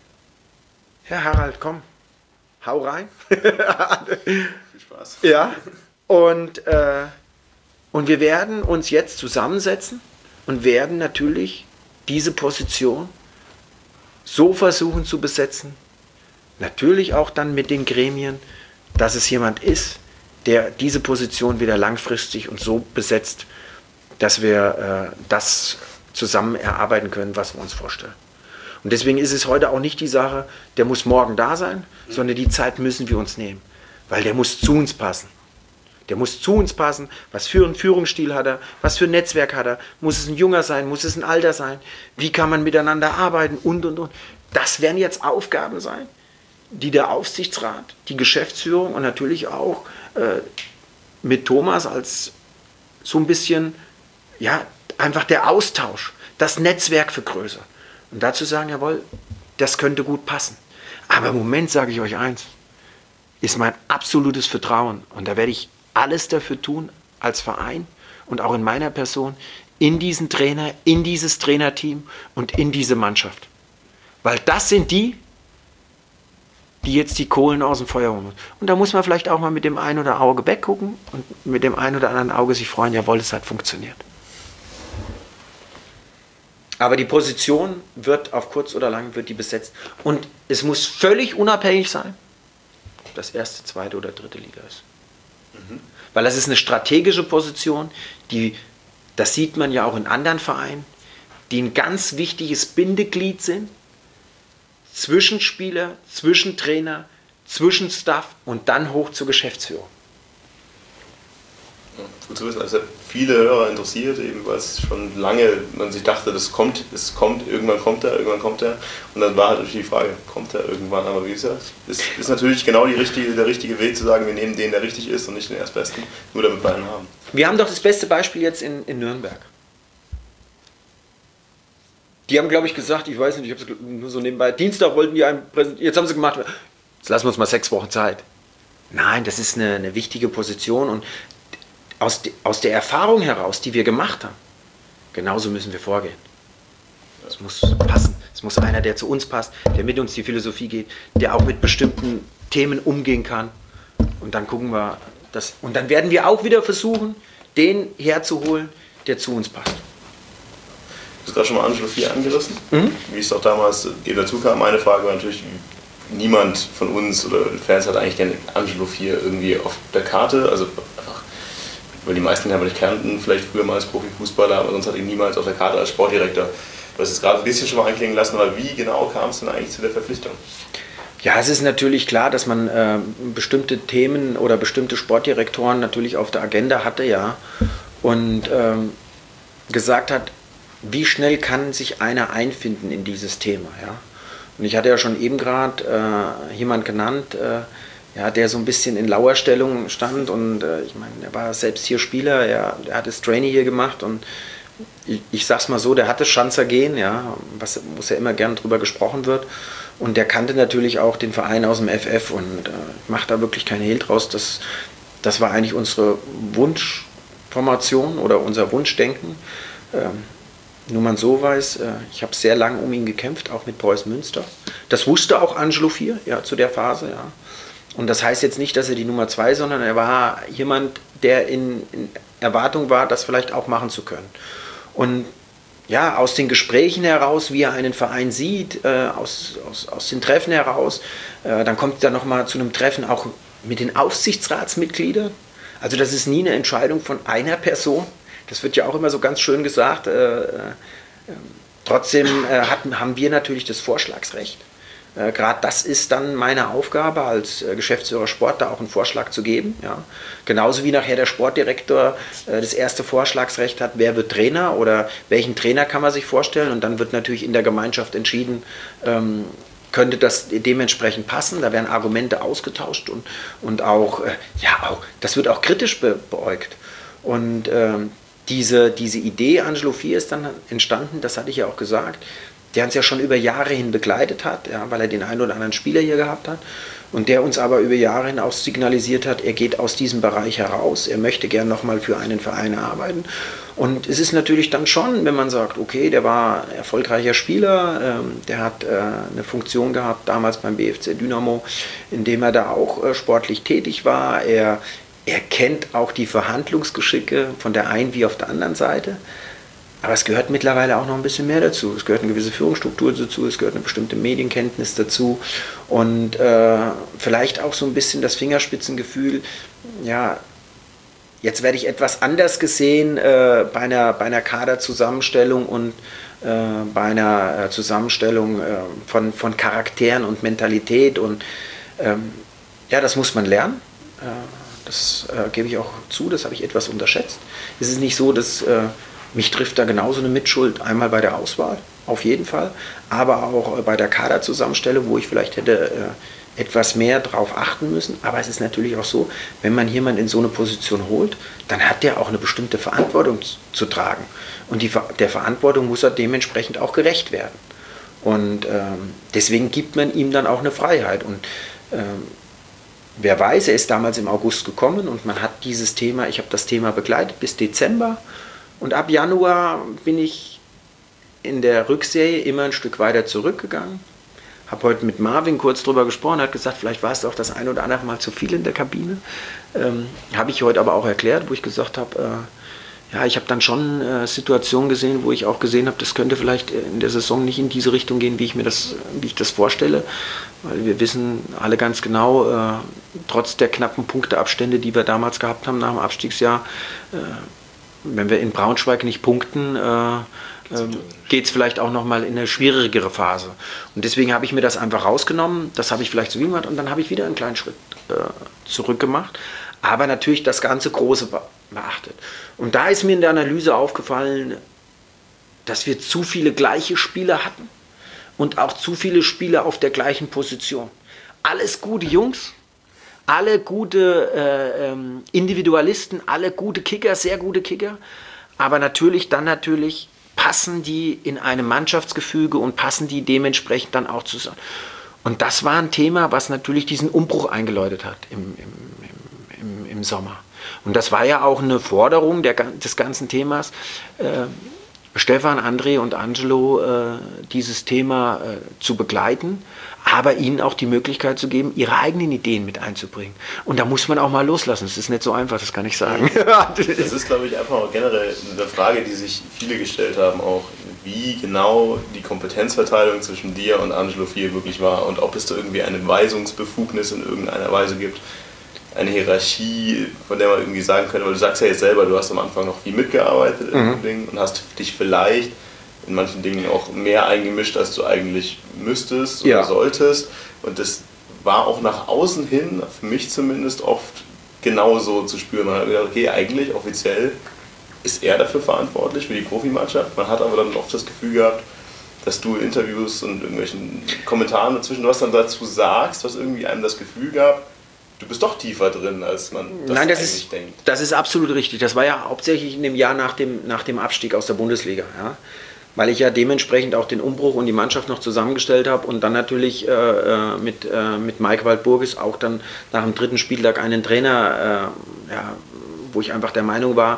Speaker 3: Herr Harald, komm, hau rein.
Speaker 2: Viel Spaß.
Speaker 3: Ja, und, äh, und wir werden uns jetzt zusammensetzen und werden natürlich diese Position so versuchen zu besetzen, natürlich auch dann mit den Gremien, dass es jemand ist, der diese Position wieder langfristig und so besetzt, dass wir äh, das zusammen erarbeiten können, was wir uns vorstellen. Und deswegen ist es heute auch nicht die Sache, der muss morgen da sein, sondern die Zeit müssen wir uns nehmen, weil der muss zu uns passen. Der muss zu uns passen, was für einen Führungsstil hat er, was für ein Netzwerk hat er, muss es ein Junger sein, muss es ein Alter sein, wie kann man miteinander arbeiten und, und, und. Das werden jetzt Aufgaben sein, die der Aufsichtsrat, die Geschäftsführung und natürlich auch äh, mit Thomas als so ein bisschen, ja, einfach der Austausch, das Netzwerk vergrößern. Und dazu sagen, jawohl, das könnte gut passen. Aber im Moment sage ich euch eins, ist mein absolutes Vertrauen. Und da werde ich alles dafür tun, als Verein und auch in meiner Person, in diesen Trainer, in dieses Trainerteam und in diese Mannschaft. Weil das sind die, die jetzt die Kohlen aus dem Feuer holen. Und da muss man vielleicht auch mal mit dem einen oder Auge weggucken und mit dem einen oder anderen Auge sich freuen, jawohl, es hat funktioniert. Aber die Position wird auf kurz oder lang wird die besetzt. Und es muss völlig unabhängig sein, ob das erste, zweite oder dritte Liga ist. Mhm. Weil das ist eine strategische Position, die, das sieht man ja auch in anderen Vereinen, die ein ganz wichtiges Bindeglied sind, zwischen Spieler, zwischen Trainer, zwischen Staff und dann hoch zur Geschäftsführung.
Speaker 2: Ja, gut zu wissen, also viele Hörer interessiert, eben weil es schon lange man sich dachte, das kommt, es kommt, irgendwann kommt er, irgendwann kommt er. Und dann war halt natürlich die Frage, kommt er irgendwann? Aber wie gesagt, es ist natürlich genau die richtige, der richtige Weg zu sagen, wir nehmen den, der richtig ist und nicht den Erstbesten, nur damit wir einen haben.
Speaker 3: Wir haben doch das beste Beispiel jetzt in, in Nürnberg. Die haben, glaube ich, gesagt, ich weiß nicht, ich habe es nur so nebenbei, Dienstag wollten die einen präsentieren, jetzt haben sie gemacht, jetzt lassen wir uns mal sechs Wochen Zeit. Nein, das ist eine, eine wichtige Position und aus, de, aus der Erfahrung heraus, die wir gemacht haben, genauso müssen wir vorgehen. Es muss passen, es muss einer, der zu uns passt, der mit uns die Philosophie geht, der auch mit bestimmten Themen umgehen kann und dann gucken wir, das, und dann werden wir auch wieder versuchen, den herzuholen, der zu uns passt.
Speaker 2: Du hast gerade schon mal Angelo vier angerissen, mhm. wie es auch damals eben dazu kam. Meine Frage war natürlich, niemand von uns oder Fans hat eigentlich gerne Angelo vier irgendwie auf der Karte, also einfach, weil die meisten ihn aber nicht kannten, vielleicht früher mal als Profifußballer, aber sonst hat ihn niemals auf der Karte als Sportdirektor. Du hast es gerade ein bisschen schon mal anklingen lassen, aber wie genau kam es denn eigentlich zu der Verpflichtung?
Speaker 3: Ja, es ist natürlich klar, dass man äh, bestimmte Themen oder bestimmte Sportdirektoren natürlich auf der Agenda hatte, ja, und ähm, gesagt hat, wie schnell kann sich einer einfinden in dieses Thema, ja? Und ich hatte ja schon eben gerade äh, jemand genannt, äh, ja, der so ein bisschen in Lauerstellung stand und äh, ich meine, er war selbst hier Spieler, er, er hat das Trainee hier gemacht und ich, ich sag's mal so, der hatte Schanzer gehen, ja, was, wo ja immer gern drüber gesprochen wird und der kannte natürlich auch den Verein aus dem F F und äh, macht da wirklich keinen Hehl draus, das, das war eigentlich unsere Wunschformation oder unser Wunschdenken. Ähm, Nur man so weiß, ich habe sehr lange um ihn gekämpft, auch mit Preußen Münster. Das wusste auch Angelo vier, ja, zu der Phase, ja. Und das heißt jetzt nicht, dass er die Nummer zwei, sondern er war jemand, der in, in Erwartung war, das vielleicht auch machen zu können. Und ja, aus den Gesprächen heraus, wie er einen Verein sieht, äh, aus, aus, aus den Treffen heraus, äh, dann kommt er nochmal zu einem Treffen auch mit den Aufsichtsratsmitgliedern. Also das ist nie eine Entscheidung von einer Person. Das wird ja auch immer so ganz schön gesagt. Äh, äh, trotzdem äh, hatten, haben wir natürlich das Vorschlagsrecht. Äh, Gerade das ist dann meine Aufgabe als äh, Geschäftsführer Sport, da auch einen Vorschlag zu geben. Ja. Genauso wie nachher der Sportdirektor äh, das erste Vorschlagsrecht hat, wer wird Trainer oder welchen Trainer kann man sich vorstellen. Und dann wird natürlich in der Gemeinschaft entschieden, ähm, könnte das dementsprechend passen. Da werden Argumente ausgetauscht und, und auch, äh, ja, auch, das wird auch kritisch be beäugt. Und ähm, Diese, diese Idee, Angelo vier, ist dann entstanden, das hatte ich ja auch gesagt, der uns ja schon über Jahre hin begleitet hat, ja, weil er den einen oder anderen Spieler hier gehabt hat und der uns aber über Jahre hin auch signalisiert hat, er geht aus diesem Bereich heraus, er möchte gern nochmal für einen Verein arbeiten. Und es ist natürlich dann schon, wenn man sagt, okay, der war ein erfolgreicher Spieler, ähm, der hat äh, eine Funktion gehabt, damals beim B F C Dynamo, in dem er da auch äh, sportlich tätig war, er Er kennt auch die Verhandlungsgeschicke von der einen wie auf der anderen Seite. Aber es gehört mittlerweile auch noch ein bisschen mehr dazu. Es gehört eine gewisse Führungsstruktur dazu, es gehört eine bestimmte Medienkenntnis dazu und äh, vielleicht auch so ein bisschen das Fingerspitzengefühl, ja, jetzt werde ich etwas anders gesehen äh, bei einer, bei einer Kaderzusammenstellung und äh, bei einer äh, Zusammenstellung äh, von, von Charakteren und Mentalität. Und ähm, ja, das muss man lernen. Äh, Das äh, gebe ich auch zu, das habe ich etwas unterschätzt. Es ist nicht so, dass äh, mich trifft da genauso eine Mitschuld, einmal bei der Auswahl, auf jeden Fall, aber auch äh, bei der Kaderzusammenstellung, wo ich vielleicht hätte äh, etwas mehr darauf achten müssen. Aber es ist natürlich auch so, wenn man jemanden in so eine Position holt, dann hat der auch eine bestimmte Verantwortung zu, zu tragen. Und die, der Verantwortung muss er dementsprechend auch gerecht werden. Und ähm, deswegen gibt man ihm dann auch eine Freiheit. Und ähm, wer weiß, er ist damals im August gekommen und man hat dieses Thema, ich habe das Thema begleitet bis Dezember. Und ab Januar bin ich in der Rückserie immer ein Stück weiter zurückgegangen. Habe heute mit Marvin kurz drüber gesprochen, hat gesagt, vielleicht war es auch das ein oder andere Mal zu viel in der Kabine. Ähm, habe ich heute aber auch erklärt, wo ich gesagt habe, äh, ja, ich habe dann schon äh, Situationen gesehen, wo ich auch gesehen habe, das könnte vielleicht in der Saison nicht in diese Richtung gehen, wie ich mir das, wie ich das vorstelle. Weil wir wissen alle ganz genau, äh, trotz der knappen Punkteabstände, die wir damals gehabt haben nach dem Abstiegsjahr, äh, wenn wir in Braunschweig nicht punkten, äh, ähm, geht es vielleicht auch nochmal in eine schwierigere Phase. Und deswegen habe ich mir das einfach rausgenommen, das habe ich vielleicht so gemacht und dann habe ich wieder einen kleinen Schritt äh, zurück gemacht. Aber natürlich das ganze Große beachtet. Und da ist mir in der Analyse aufgefallen, dass wir zu viele gleiche Spieler hatten und auch zu viele Spieler auf der gleichen Position. Alles gute Jungs, alle gute äh, ähm, Individualisten, alle gute Kicker, sehr gute Kicker, aber natürlich dann natürlich passen die in einem Mannschaftsgefüge und passen die dementsprechend dann auch zusammen. Und das war ein Thema, was natürlich diesen Umbruch eingeläutet hat im, im, im, im Sommer. Und das war ja auch eine Forderung der, des ganzen Themas, äh, Stefan, André und Angelo äh, dieses Thema äh, zu begleiten, aber ihnen auch die Möglichkeit zu geben, ihre eigenen Ideen mit einzubringen. Und da muss man auch mal loslassen. Das ist nicht so einfach, das kann ich sagen.
Speaker 2: Das ist, glaube ich, einfach auch generell eine Frage, die sich viele gestellt haben, auch wie genau die Kompetenzverteilung zwischen dir und Angelo Fier wirklich war und ob es da irgendwie eine Weisungsbefugnis in irgendeiner Weise gibt. Eine Hierarchie, von der man irgendwie sagen könnte, weil du sagst ja jetzt selber, du hast am Anfang noch viel mitgearbeitet in mhm. Dingen und hast dich vielleicht in manchen Dingen auch mehr eingemischt, als du eigentlich müsstest oder ja. solltest. Und das war auch nach außen hin, für mich zumindest, oft genauso zu spüren. Man hat gedacht, okay, eigentlich offiziell ist er dafür verantwortlich, für die Profimannschaft. Man hat aber dann oft das Gefühl gehabt, dass du in Interviews und irgendwelchen Kommentaren dazwischen was dann dazu sagst, was irgendwie einem das Gefühl gab, du bist doch tiefer drin, als man das,
Speaker 3: Nein, das
Speaker 2: eigentlich
Speaker 3: ist,
Speaker 2: denkt.
Speaker 3: Das ist absolut richtig. Das war ja hauptsächlich in dem Jahr nach dem, nach dem Abstieg aus der Bundesliga. Ja? Weil ich ja dementsprechend auch den Umbruch und die Mannschaft noch zusammengestellt habe und dann natürlich äh, mit, äh, mit Mike Waldburgis auch dann nach dem dritten Spieltag einen Trainer, äh, ja, wo ich einfach der Meinung war,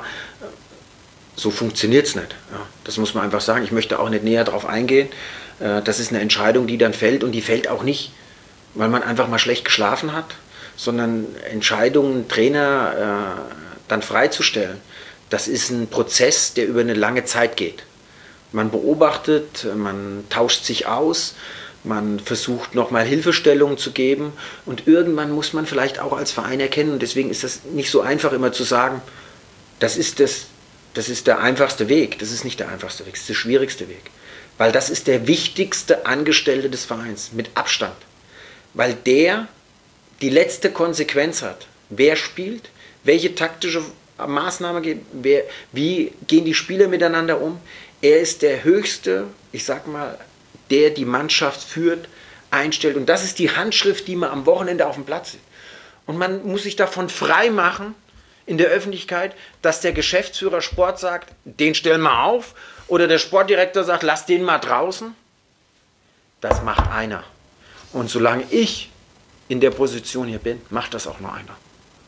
Speaker 3: so funktioniert es nicht. Ja? Das muss man einfach sagen. Ich möchte auch nicht näher darauf eingehen. Äh, das ist eine Entscheidung, die dann fällt und die fällt auch nicht, weil man einfach mal schlecht geschlafen hat, sondern Entscheidungen, Trainer äh, dann freizustellen, das ist ein Prozess, der über eine lange Zeit geht. Man beobachtet, man tauscht sich aus, man versucht nochmal Hilfestellungen zu geben und irgendwann muss man vielleicht auch als Verein erkennen, und deswegen ist das nicht so einfach immer zu sagen, das ist, das, das ist der einfachste Weg, das ist nicht der einfachste Weg, das ist der schwierigste Weg, weil das ist der wichtigste Angestellte des Vereins, mit Abstand, weil der die letzte Konsequenz hat, wer spielt, welche taktische Maßnahme geht, wer, wie gehen die Spieler miteinander um. Er ist der Höchste, ich sag mal, der die Mannschaft führt, einstellt. Und das ist die Handschrift, die man am Wochenende auf dem Platz sieht. Und man muss sich davon frei machen in der Öffentlichkeit, dass der Geschäftsführer Sport sagt, den stellen wir auf, oder der Sportdirektor sagt, lass den mal draußen. Das macht einer. Und solange ich in der Position hier bin, macht das auch nur einer.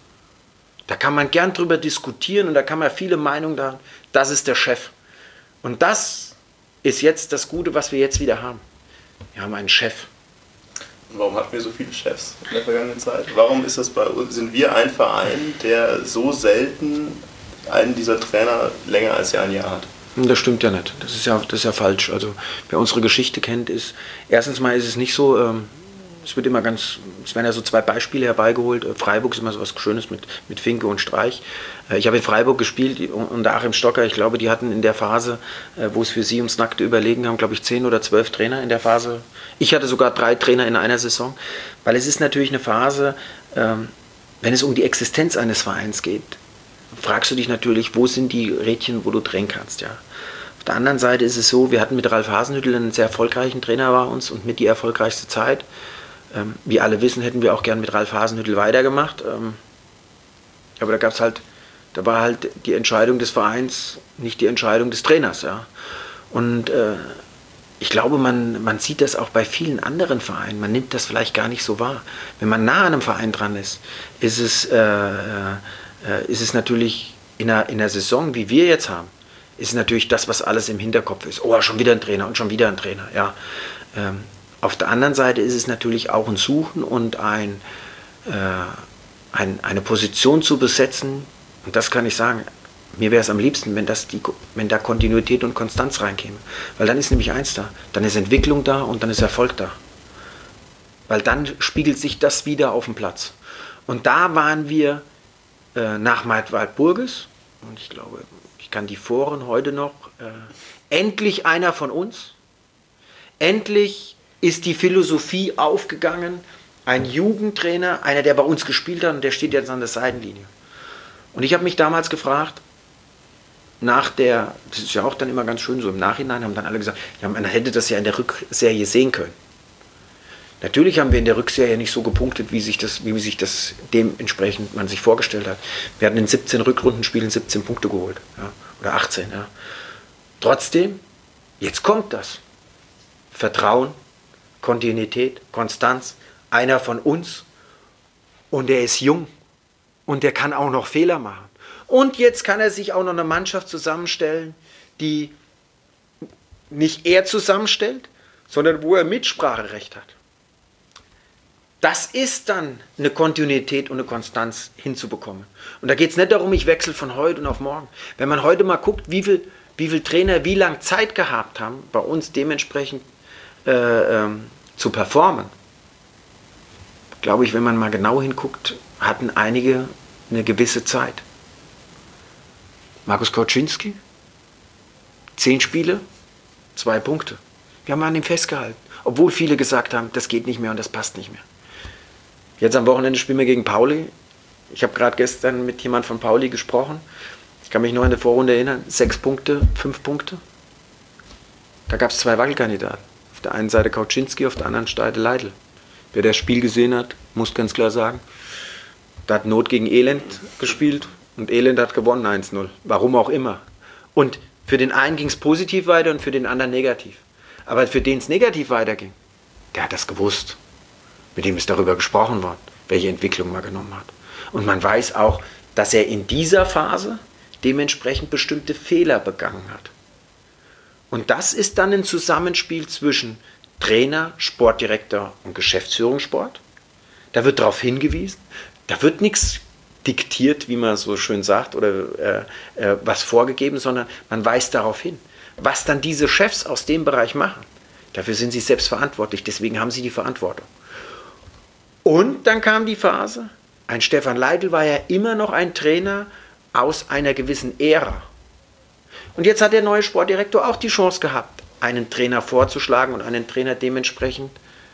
Speaker 3: Da kann man gern drüber diskutieren und da kann man viele Meinungen da haben. Das ist der Chef. Und das ist jetzt das Gute, was wir jetzt wieder haben. Wir haben einen Chef.
Speaker 2: Und warum hatten wir so viele Chefs in der vergangenen Zeit? Warum ist das bei uns, sind wir ein Verein, der so selten einen dieser Trainer länger als ja ein Jahr hat?
Speaker 3: Das stimmt ja nicht. Das ist ja, das ist ja falsch. Also wer unsere Geschichte kennt, ist, erstens mal ist es nicht so, ähm, es wird immer ganz, es werden ja so zwei Beispiele herbeigeholt. Freiburg ist immer so was Schönes mit, mit Finke und Streich. Ich habe in Freiburg gespielt unter Achim Stocker. Ich glaube, die hatten in der Phase, wo es für sie ums nackte Überlegen haben, glaube ich, zehn oder zwölf Trainer in der Phase. Ich hatte sogar drei Trainer in einer Saison. Weil es ist natürlich eine Phase, wenn es um die Existenz eines Vereins geht, fragst du dich natürlich, wo sind die Rädchen, wo du drehen kannst. Ja. Auf der anderen Seite ist es so, wir hatten mit Ralf Hasenhüttl einen sehr erfolgreichen Trainer bei uns und mit die erfolgreichste Zeit. Ähm, wie alle wissen, hätten wir auch gern mit Ralf Hasenhüttl weitergemacht. Ähm, aber da gab's halt, da war halt die Entscheidung des Vereins, nicht die Entscheidung des Trainers. Ja. Und äh, ich glaube, man, man sieht das auch bei vielen anderen Vereinen. Man nimmt das vielleicht gar nicht so wahr. Wenn man nah an einem Verein dran ist, ist es, äh, äh, ist es natürlich in einer, in einer Saison, wie wir jetzt haben, ist natürlich das, was alles im Hinterkopf ist. Oh, schon wieder ein Trainer und schon wieder ein Trainer. Ja. Ähm, auf der anderen Seite ist es natürlich auch ein Suchen und ein, äh, ein, eine Position zu besetzen. Und das kann ich sagen, mir wäre es am liebsten, wenn, das die, wenn da Kontinuität und Konstanz reinkäme. Weil dann ist nämlich eins da. Dann ist Entwicklung da und dann ist Erfolg da. Weil dann spiegelt sich das wieder auf dem Platz. Und da waren wir äh, nach Maid-Waldburgis, und ich glaube, ich kann die Foren heute noch, äh, endlich einer von uns. Endlich ist die Philosophie aufgegangen. Ein Jugendtrainer, einer, der bei uns gespielt hat, und der steht jetzt an der Seitenlinie. Und ich habe mich damals gefragt, nach der, das ist ja auch dann immer ganz schön, so im Nachhinein haben dann alle gesagt, ja, man hätte das ja in der Rückserie sehen können. Natürlich haben wir in der Rückserie nicht so gepunktet, wie sich das, wie sich das dementsprechend man sich vorgestellt hat. Wir hatten in siebzehn Rückrundenspielen siebzehn Punkte geholt, ja, oder achtzehn. Ja. Trotzdem, jetzt kommt das. Vertrauen, Kontinuität, Konstanz, einer von uns, und er ist jung und der kann auch noch Fehler machen. Und jetzt kann er sich auch noch eine Mannschaft zusammenstellen, die nicht er zusammenstellt, sondern wo er Mitspracherecht hat. Das ist dann eine Kontinuität und eine Konstanz hinzubekommen. Und da geht es nicht darum, ich wechsle von heute und auf morgen. Wenn man heute mal guckt, wie viel, wie viel Trainer wie lange Zeit gehabt haben, bei uns dementsprechend äh, ähm, zu performen, glaube ich, wenn man mal genau hinguckt, hatten einige eine gewisse Zeit. Markus Kauczynski, zehn Spiele, zwei Punkte. Wir haben an ihm festgehalten, obwohl viele gesagt haben, das geht nicht mehr und das passt nicht mehr. Jetzt am Wochenende spielen wir gegen Pauli. Ich habe gerade gestern mit jemand von Pauli gesprochen. Ich kann mich noch in der Vorrunde erinnern, sechs Punkte, fünf Punkte. Da gab es zwei Wackelkandidaten. Auf der einen Seite Kauczynski, auf der anderen Seite Leitl. Wer das Spiel gesehen hat, muss ganz klar sagen, da hat Not gegen Elend gespielt. Und Elend hat gewonnen eins null. Warum auch immer. Und für den einen ging es positiv weiter und für den anderen negativ. Aber für den es negativ weiterging, der hat das gewusst. Mit dem ist darüber gesprochen worden, welche Entwicklung man genommen hat. Und man weiß auch, dass er in dieser Phase dementsprechend bestimmte Fehler begangen hat. Und das ist dann ein Zusammenspiel zwischen Trainer, Sportdirektor und Geschäftsführungssport. Da wird darauf hingewiesen. Da wird nichts diktiert, wie man so schön sagt, oder äh, äh, was vorgegeben, sondern man weist darauf hin. Was dann diese Chefs aus dem Bereich machen, dafür sind sie selbst verantwortlich, deswegen haben sie die Verantwortung. Und dann kam die Phase, ein Stefan Leitl war ja immer noch ein Trainer aus einer gewissen Ära. Und jetzt hat der neue Sportdirektor auch die Chance gehabt, einen Trainer vorzuschlagen und einen Trainer dementsprechend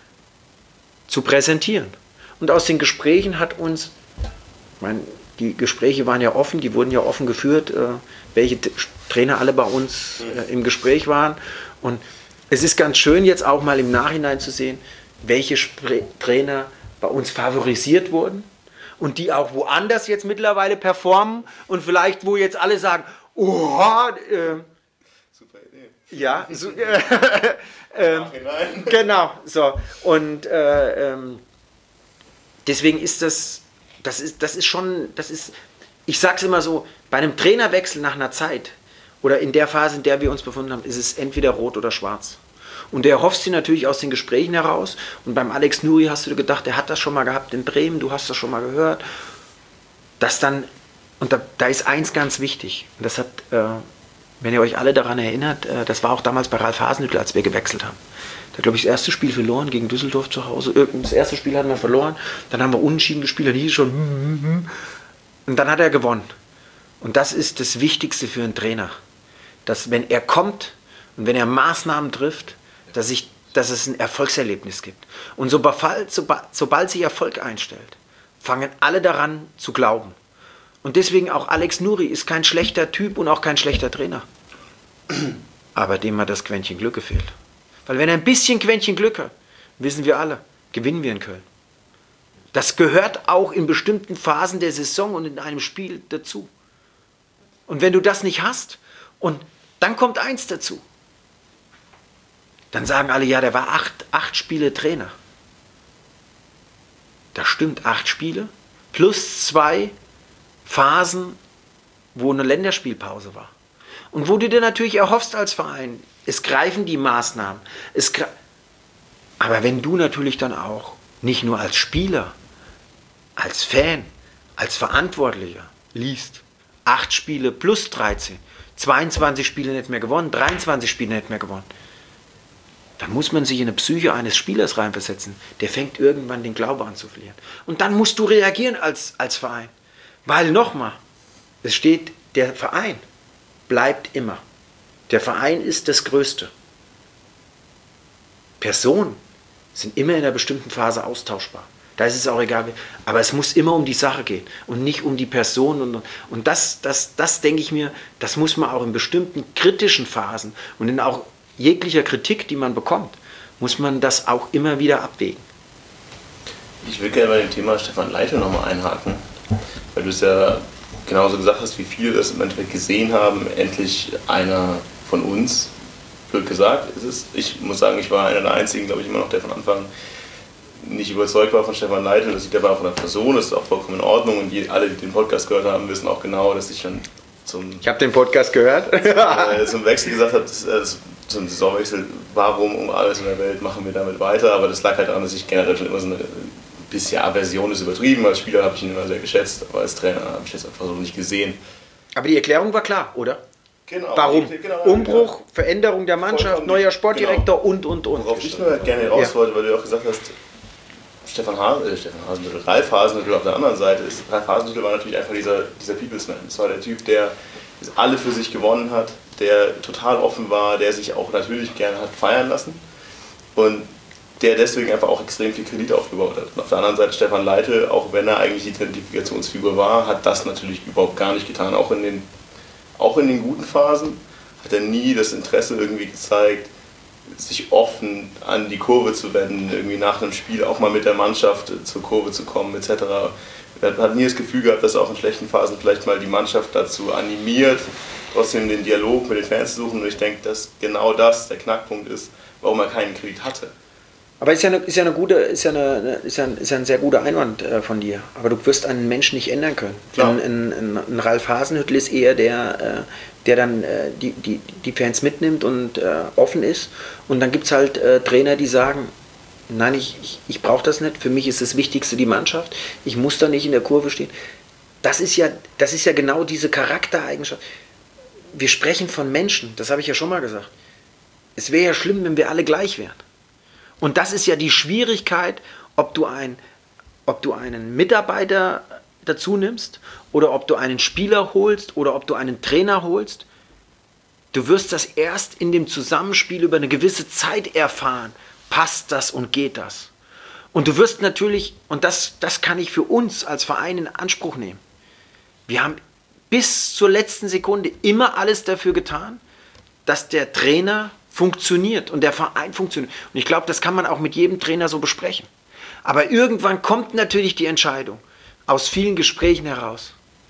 Speaker 3: zu präsentieren. Und aus den Gesprächen hat uns, ich meine, die Gespräche waren ja offen, die wurden ja offen geführt, äh, welche T- Trainer alle bei uns äh, im Gespräch waren. Und es ist ganz schön jetzt auch mal im Nachhinein zu sehen, welche Spre- Trainer bei uns favorisiert wurden und die auch woanders jetzt mittlerweile performen und vielleicht wo jetzt alle sagen, oha, äh,
Speaker 2: Super Idee.
Speaker 3: ja, so, äh, äh, genau, so. Und äh, ähm, deswegen ist das, das ist, das ist schon, das ist, ich sag's immer so, bei einem Trainerwechsel nach einer Zeit oder in der Phase, in der wir uns befunden haben, ist es entweder rot oder schwarz. Und der erhoffst du natürlich aus den Gesprächen heraus. Und beim Alex Nuri hast du gedacht, der hat das schon mal gehabt in Bremen, du hast das schon mal gehört. Dass dann, und da, da ist eins ganz wichtig, und das hat, äh, wenn ihr euch alle daran erinnert, äh, das war auch damals bei Ralf Hasenhüttl, als wir gewechselt haben. Da glaube ich das erste Spiel verloren gegen Düsseldorf zu Hause. Das erste Spiel hatten wir verloren, dann haben wir unentschieden gespielt, dann hieß es schon, und dann hat er gewonnen. Und das ist das Wichtigste für einen Trainer, dass wenn er kommt und wenn er Maßnahmen trifft, dass, ich, dass es ein Erfolgserlebnis gibt. Und sobald, sobald sich Erfolg einstellt, fangen alle daran zu glauben. Und deswegen auch Alex Nuri ist kein schlechter Typ und auch kein schlechter Trainer. Aber dem hat das Quäntchen Glück gefehlt. Weil wenn er ein bisschen Quäntchen Glück hat, wissen wir alle, gewinnen wir in Köln. Das gehört auch in bestimmten Phasen der Saison und in einem Spiel dazu. Und wenn du das nicht hast, und dann kommt eins dazu, dann sagen alle, ja, der war acht, acht Spiele Trainer. Das stimmt, acht Spiele plus zwei Phasen, wo eine Länderspielpause war. Und wo du dir natürlich erhoffst als Verein, es greifen die Maßnahmen. Es gre- Aber wenn du natürlich dann auch nicht nur als Spieler, als Fan, als Verantwortlicher liest, acht Spiele plus dreizehn, zweiundzwanzig Spiele nicht mehr gewonnen, dreiundzwanzig Spiele nicht mehr gewonnen, dann muss man sich in eine Psyche eines Spielers reinversetzen. Der fängt irgendwann den Glauben an zu verlieren. Und dann musst du reagieren als, als Verein. Weil nochmal, es steht, der Verein bleibt immer. Der Verein ist das Größte. Personen sind immer in einer bestimmten Phase austauschbar. Da ist es auch egal. Aber es muss immer um die Sache gehen und nicht um die Person. Und, und das, das, das denke ich mir, das muss man auch in bestimmten kritischen Phasen und in auch jeglicher Kritik, die man bekommt, muss man das auch immer wieder abwägen.
Speaker 2: Ich will gerne bei dem Thema Stefan Leitl nochmal einhaken, weil du es ja genauso gesagt hast, wie viele das im Endeffekt gesehen haben, endlich einer von uns, blöd gesagt, ist es. Ich muss sagen, ich war einer der einzigen, glaube ich, immer noch, der von Anfang nicht überzeugt war von Stefan Leitl. Das liegt aber auch von der Person, das ist auch vollkommen in Ordnung und die, alle, die den Podcast gehört haben, wissen auch genau, dass ich schon zum,
Speaker 3: Ich habe den Podcast gehört.
Speaker 2: äh, zum Wechsel gesagt habe, dass, äh, zum Saisonwechsel, warum um alles in der Welt machen wir damit weiter, aber das lag halt daran, dass ich generell schon immer so eine bisschen Aversion ist übertrieben. Als Spieler habe ich ihn immer sehr geschätzt, aber als Trainer habe ich das einfach so nicht gesehen.
Speaker 3: Aber die Erklärung war klar, oder?
Speaker 2: Genau.
Speaker 3: Warum?
Speaker 2: Genau,
Speaker 3: Umbruch, Veränderung der Mannschaft,
Speaker 2: Vollkommen,
Speaker 3: neuer Sportdirektor
Speaker 2: genau.
Speaker 3: und, und, und.
Speaker 2: Worauf ich nur gerne raus
Speaker 3: Ja.
Speaker 2: wollte, weil du auch gesagt hast, Stefan, Has äh, Stefan Hasenhüttl, Ralf Hasenhüttl auf der anderen Seite ist. Ralf Hasenhüttl war natürlich einfach dieser, dieser People's-Man. Das war der Typ, der alle für sich gewonnen hat, der total offen war, der sich auch natürlich gerne hat feiern lassen und der deswegen einfach auch extrem viel Kredit aufgebaut hat. Und auf der anderen Seite Stefan Leitl, auch wenn er eigentlich die Identifikationsfigur war, hat das natürlich überhaupt gar nicht getan. Auch in den, auch in den guten Phasen hat er nie das Interesse irgendwie gezeigt, sich offen an die Kurve zu wenden, irgendwie nach einem Spiel auch mal mit der Mannschaft zur Kurve zu kommen et cetera. Er hat nie das Gefühl gehabt, dass er auch in schlechten Phasen vielleicht mal die Mannschaft dazu animiert, trotzdem den Dialog mit den Fans zu suchen. Und ich denke, dass genau das der Knackpunkt ist, warum er keinen Kredit hatte.
Speaker 3: Aber ist ja, eine, ist ja, eine gute, ist ja, eine, ist ja, ein, ist ja ein sehr guter Einwand äh, von dir. Aber du wirst einen Menschen nicht ändern können. Ein, ein, ein, ein Ralf Hasenhüttl ist eher der, äh, der dann äh, die, die, die Fans mitnimmt und äh, offen ist. Und dann gibt es halt äh, Trainer, die sagen, nein, ich, ich, ich brauche das nicht. Für mich ist das Wichtigste die Mannschaft. Ich muss da nicht in der Kurve stehen. Das ist ja, das ist ja genau diese Charaktereigenschaft. Wir sprechen von Menschen, das habe ich ja schon mal gesagt. Es wäre ja schlimm, wenn wir alle gleich wären. Und das ist ja die Schwierigkeit, ob du, ein, ob du einen Mitarbeiter dazu nimmst oder ob du einen Spieler holst oder ob du einen Trainer holst. Du wirst das erst in dem Zusammenspiel über eine gewisse Zeit erfahren. Passt das und geht das? Und du wirst natürlich, und das, das kann ich für uns als Verein in Anspruch nehmen, wir haben bis zur letzten Sekunde immer alles dafür getan, dass der Trainer funktioniert und der Verein funktioniert. Und ich glaube, das kann man auch mit jedem Trainer so besprechen. Aber irgendwann kommt natürlich die Entscheidung aus vielen Gesprächen heraus.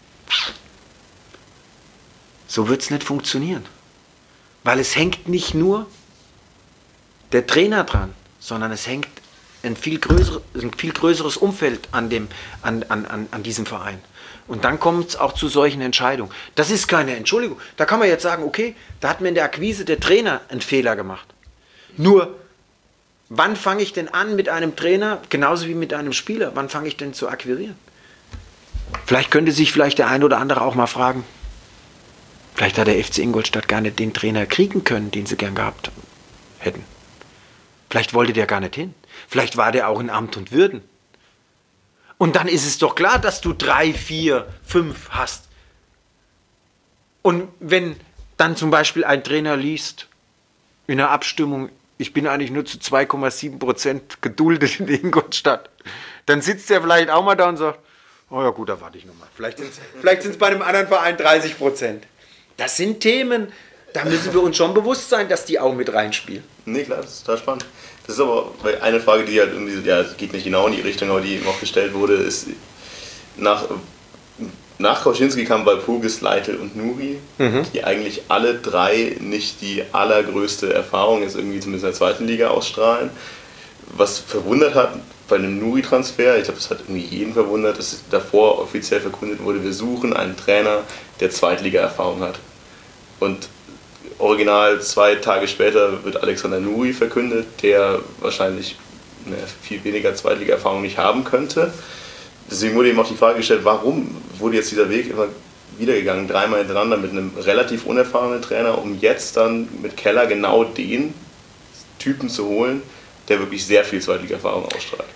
Speaker 3: So wird es nicht funktionieren. Weil es hängt nicht nur der Trainer dran, sondern es hängt ein viel größeres, ein viel größeres Umfeld an, dem, an, an, an, an diesem Verein. Und dann kommt es auch zu solchen Entscheidungen. Das ist keine Entschuldigung. Da kann man jetzt sagen, okay, da hat mir in der Akquise der Trainer einen Fehler gemacht. Nur, wann fange ich denn an mit einem Trainer, genauso wie mit einem Spieler, wann fange ich denn zu akquirieren? Vielleicht könnte sich vielleicht der ein oder andere auch mal fragen, vielleicht hat der F C Ingolstadt gar nicht den Trainer kriegen können, den sie gern gehabt hätten. Vielleicht wollte der gar nicht hin. Vielleicht war der auch in Amt und Würden. Und dann ist es doch klar, dass du drei, vier, fünf hast. Und wenn dann zum Beispiel ein Trainer liest in einer Abstimmung, ich bin eigentlich nur zu zwei Komma sieben Prozent geduldet in Ingolstadt, dann sitzt er vielleicht auch mal da und sagt, oh ja gut, da warte ich nochmal. Vielleicht sind es vielleicht bei einem anderen Verein dreißig Prozent. Das sind Themen, da müssen wir uns schon bewusst sein, dass die auch mit reinspielen.
Speaker 2: Nee, klar, das ist total spannend. Das ist aber eine Frage, die halt irgendwie, ja, geht nicht genau in die Richtung, aber die eben auch gestellt wurde, ist, nach, nach Kauschinski kamen Walpurgis, Leitl und Nuri, mhm. die eigentlich alle drei nicht die allergrößte Erfahrung jetzt irgendwie zumindest in der zweiten Liga ausstrahlen. Was verwundert hat bei einem Nuri-Transfer, ich glaube, das hat irgendwie jeden verwundert, dass davor offiziell verkündet wurde, wir suchen einen Trainer, der Zweitliga-Erfahrung hat. Und original zwei Tage später wird Alexander Nuri verkündet, der wahrscheinlich ne, viel weniger Zweitliga-Erfahrung nicht haben könnte. Deswegen wurde eben auch die Frage gestellt, warum wurde jetzt dieser Weg immer wieder gegangen, dreimal hintereinander mit einem relativ unerfahrenen Trainer, um jetzt dann mit Keller genau den Typen zu holen, der wirklich sehr viel Zweitliga-Erfahrung ausstrahlt.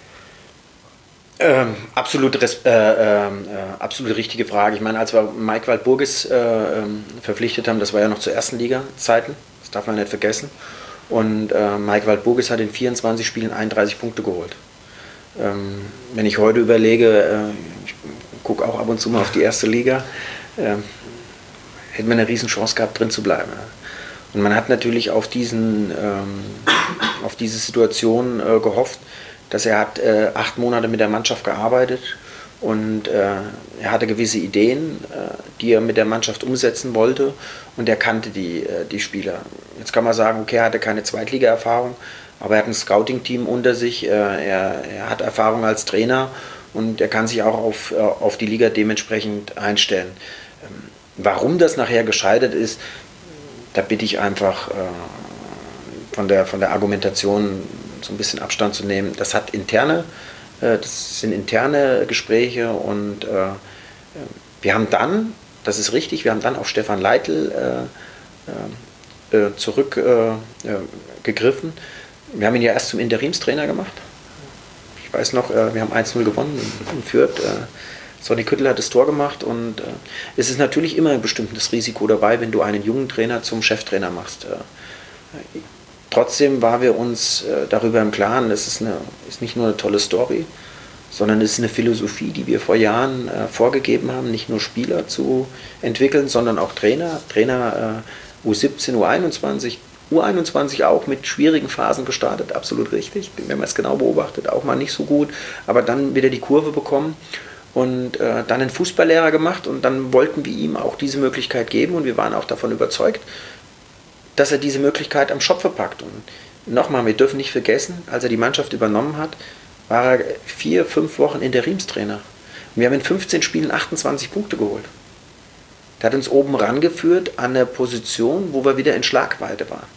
Speaker 3: Ähm, absolut, äh, äh, absolut richtige Frage. Ich meine, als wir Mike Walpurgis äh, verpflichtet haben, das war ja noch zur ersten Liga-Zeiten, das darf man nicht vergessen. Und äh, Mike Walpurgis hat in vierundzwanzig Spielen einunddreißig Punkte geholt. Ähm, wenn ich heute überlege, äh, ich gucke auch ab und zu mal auf die erste Liga, äh, hätten wir eine Riesenchance gehabt, drin zu bleiben. Und man hat natürlich auf, diesen, ähm, auf diese Situation äh, gehofft, dass er hat äh, acht Monate mit der Mannschaft gearbeitet und äh, er hatte gewisse Ideen, äh, die er mit der Mannschaft umsetzen wollte und er kannte die, äh, die Spieler. Jetzt kann man sagen, okay, er hatte keine Zweitliga-Erfahrung, aber er hat ein Scouting-Team unter sich, äh, er, er hat Erfahrung als Trainer und er kann sich auch auf, äh, auf die Liga dementsprechend einstellen. Ähm, warum das nachher gescheitert ist, da bitte ich einfach äh, von der, von der Argumentation so ein bisschen Abstand zu nehmen. Das hat interne, äh, das sind interne Gespräche und äh, wir haben dann, das ist richtig, wir haben dann auf Stefan Leitl äh, äh, zurückgegriffen. Äh, wir haben ihn ja erst zum Interimstrainer gemacht. Ich weiß noch, äh, wir haben eins null gewonnen in, in Fürth. Äh, Sonny Küttl hat das Tor gemacht und äh, es ist natürlich immer ein bestimmtes Risiko dabei, wenn du einen jungen Trainer zum Cheftrainer machst. Äh, Trotzdem waren wir uns äh, darüber im Klaren, es ist, eine, ist nicht nur eine tolle Story, sondern es ist eine Philosophie, die wir vor Jahren äh, vorgegeben haben, nicht nur Spieler zu entwickeln, sondern auch Trainer. Trainer äh, U siebzehn, U einundzwanzig, U einundzwanzig auch mit schwierigen Phasen gestartet, absolut richtig. Wenn man es genau beobachtet, auch mal nicht so gut, aber dann wieder die Kurve bekommen und äh, dann einen Fußballlehrer gemacht und dann wollten wir ihm auch diese Möglichkeit geben und wir waren auch davon überzeugt, dass er diese Möglichkeit am Schopfe packt. Und nochmal, wir dürfen nicht vergessen, als er die Mannschaft übernommen hat, war er vier, fünf Wochen Interimstrainer. Und wir haben in fünfzehn Spielen achtundzwanzig Punkte geholt. Der hat uns oben rangeführt an der Position, wo wir wieder in Schlagweite waren.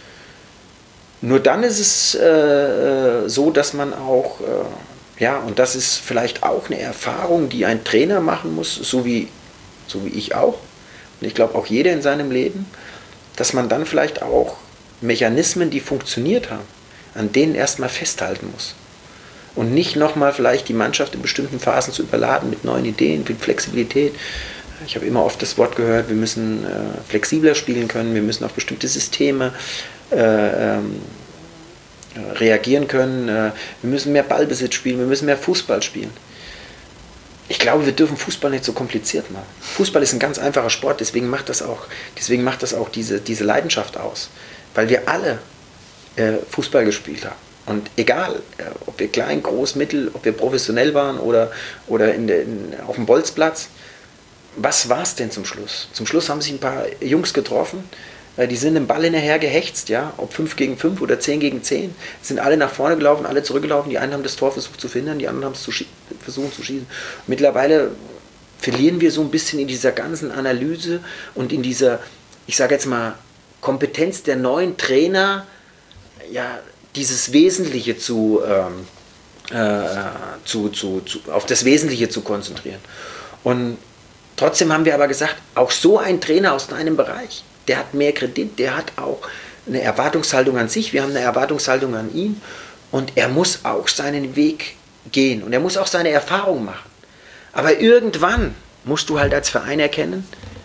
Speaker 3: Nur dann ist es äh, so, dass man auch, äh, ja, und das ist vielleicht auch eine Erfahrung, die ein Trainer machen muss, so wie, so wie ich auch. Und ich glaube auch jeder in seinem Leben, dass man dann vielleicht auch Mechanismen, die funktioniert haben, an denen erstmal festhalten muss. Und nicht nochmal vielleicht die Mannschaft in bestimmten Phasen zu überladen mit neuen Ideen, mit Flexibilität. Ich habe immer oft das Wort gehört, wir müssen äh, flexibler spielen können, wir müssen auf bestimmte Systeme äh, ähm, reagieren können, äh, wir müssen mehr Ballbesitz spielen, wir müssen mehr Fußball spielen. Ich glaube, wir dürfen Fußball nicht so kompliziert machen. Fußball ist ein ganz einfacher Sport, deswegen macht das auch, deswegen macht das auch diese, diese Leidenschaft aus. Weil wir alle äh, Fußball gespielt haben. Und egal, äh, ob wir klein, groß, mittel, ob wir professionell waren oder, oder in der, in, auf dem Bolzplatz, was war es denn zum Schluss? Zum Schluss haben sich ein paar Jungs getroffen, äh, die sind dem Ball hinterher gehext, ja, ob fünf gegen fünf oder zehn gegen zehn, sind alle nach vorne gelaufen, alle zurückgelaufen, die einen haben das Tor versucht zu verhindern, die anderen haben es zu schie- versucht zu schießen. Mittlerweile verlieren wir so ein bisschen in dieser ganzen Analyse und in dieser, ich sage jetzt mal, Kompetenz der neuen Trainer, ja, dieses Wesentliche zu, ähm, äh, zu, zu, zu, auf das Wesentliche zu konzentrieren. Und trotzdem haben wir aber gesagt, auch so ein Trainer aus deinem Bereich, der hat mehr Kredit, der hat auch eine Erwartungshaltung an sich, wir haben eine Erwartungshaltung an ihn und er muss auch seinen Weg gehen und er muss auch seine Erfahrung machen. Aber irgendwann musst du halt als Verein erkennen,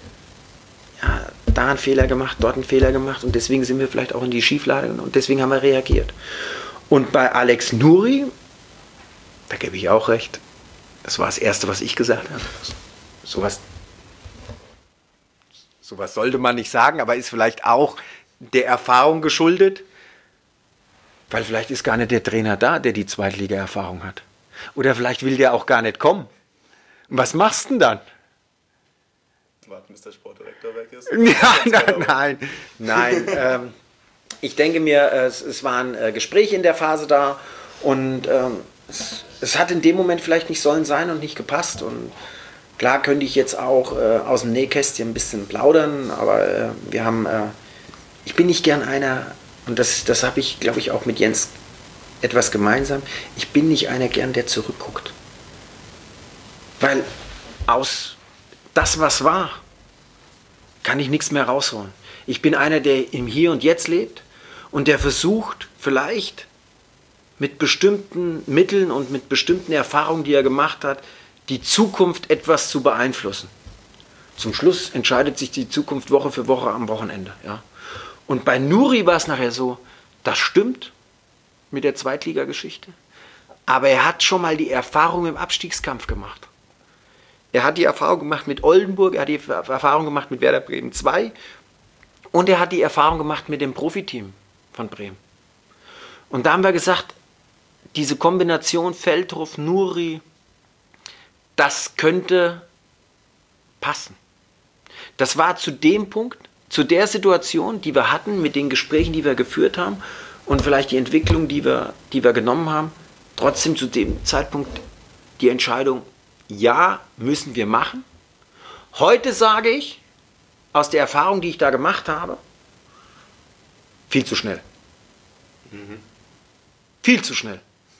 Speaker 3: ja, da einen Fehler gemacht, dort einen Fehler gemacht und deswegen sind wir vielleicht auch in die Schieflage und deswegen haben wir reagiert. Und bei Alex Nuri, da gebe ich auch recht, das war das Erste, was ich gesagt habe. Sowas, sowas sollte man nicht sagen, aber ist vielleicht auch der Erfahrung geschuldet, weil vielleicht ist gar nicht der Trainer da, der die Zweitliga-Erfahrung hat. Oder vielleicht will der auch gar nicht kommen. Und was machst du denn dann?
Speaker 2: Warten, bis der Sportdirektor weg ist?
Speaker 3: Ja, nein, nein, nein. ähm, ich denke mir, es, es waren äh, Gespräche in der Phase da und ähm, es, es hat in dem Moment vielleicht nicht sollen sein und nicht gepasst. Und klar könnte ich jetzt auch äh, aus dem Nähkästchen ein bisschen plaudern, aber äh, wir haben, äh, ich bin nicht gern einer, und das, das habe ich, glaube ich, auch mit Jens etwas gemeinsam, ich bin nicht einer gern, der zurückguckt. Weil aus das, was war, kann ich nichts mehr rausholen. Ich bin einer, der im Hier und Jetzt lebt und der versucht, vielleicht mit bestimmten Mitteln und mit bestimmten Erfahrungen, die er gemacht hat, die Zukunft etwas zu beeinflussen. Zum Schluss entscheidet sich die Zukunft Woche für Woche am Wochenende. Ja? Und bei Nuri war es nachher so, das stimmt mit der Zweitligageschichte, aber er hat schon mal die Erfahrung im Abstiegskampf gemacht. Er hat die Erfahrung gemacht mit Oldenburg, er hat die Erfahrung gemacht mit Werder Bremen zwei und er hat die Erfahrung gemacht mit dem Profiteam von Bremen. Und da haben wir gesagt, diese Kombination Feldhoff, Nuri, das könnte passen. Das war zu dem Punkt, zu der Situation, die wir hatten, mit den Gesprächen, die wir geführt haben und vielleicht die Entwicklung, die wir, die wir genommen haben, trotzdem zu dem Zeitpunkt die Entscheidung, ja, müssen wir machen. Heute sage ich, aus der Erfahrung, die ich da gemacht habe, viel zu schnell. Mhm. Viel zu schnell.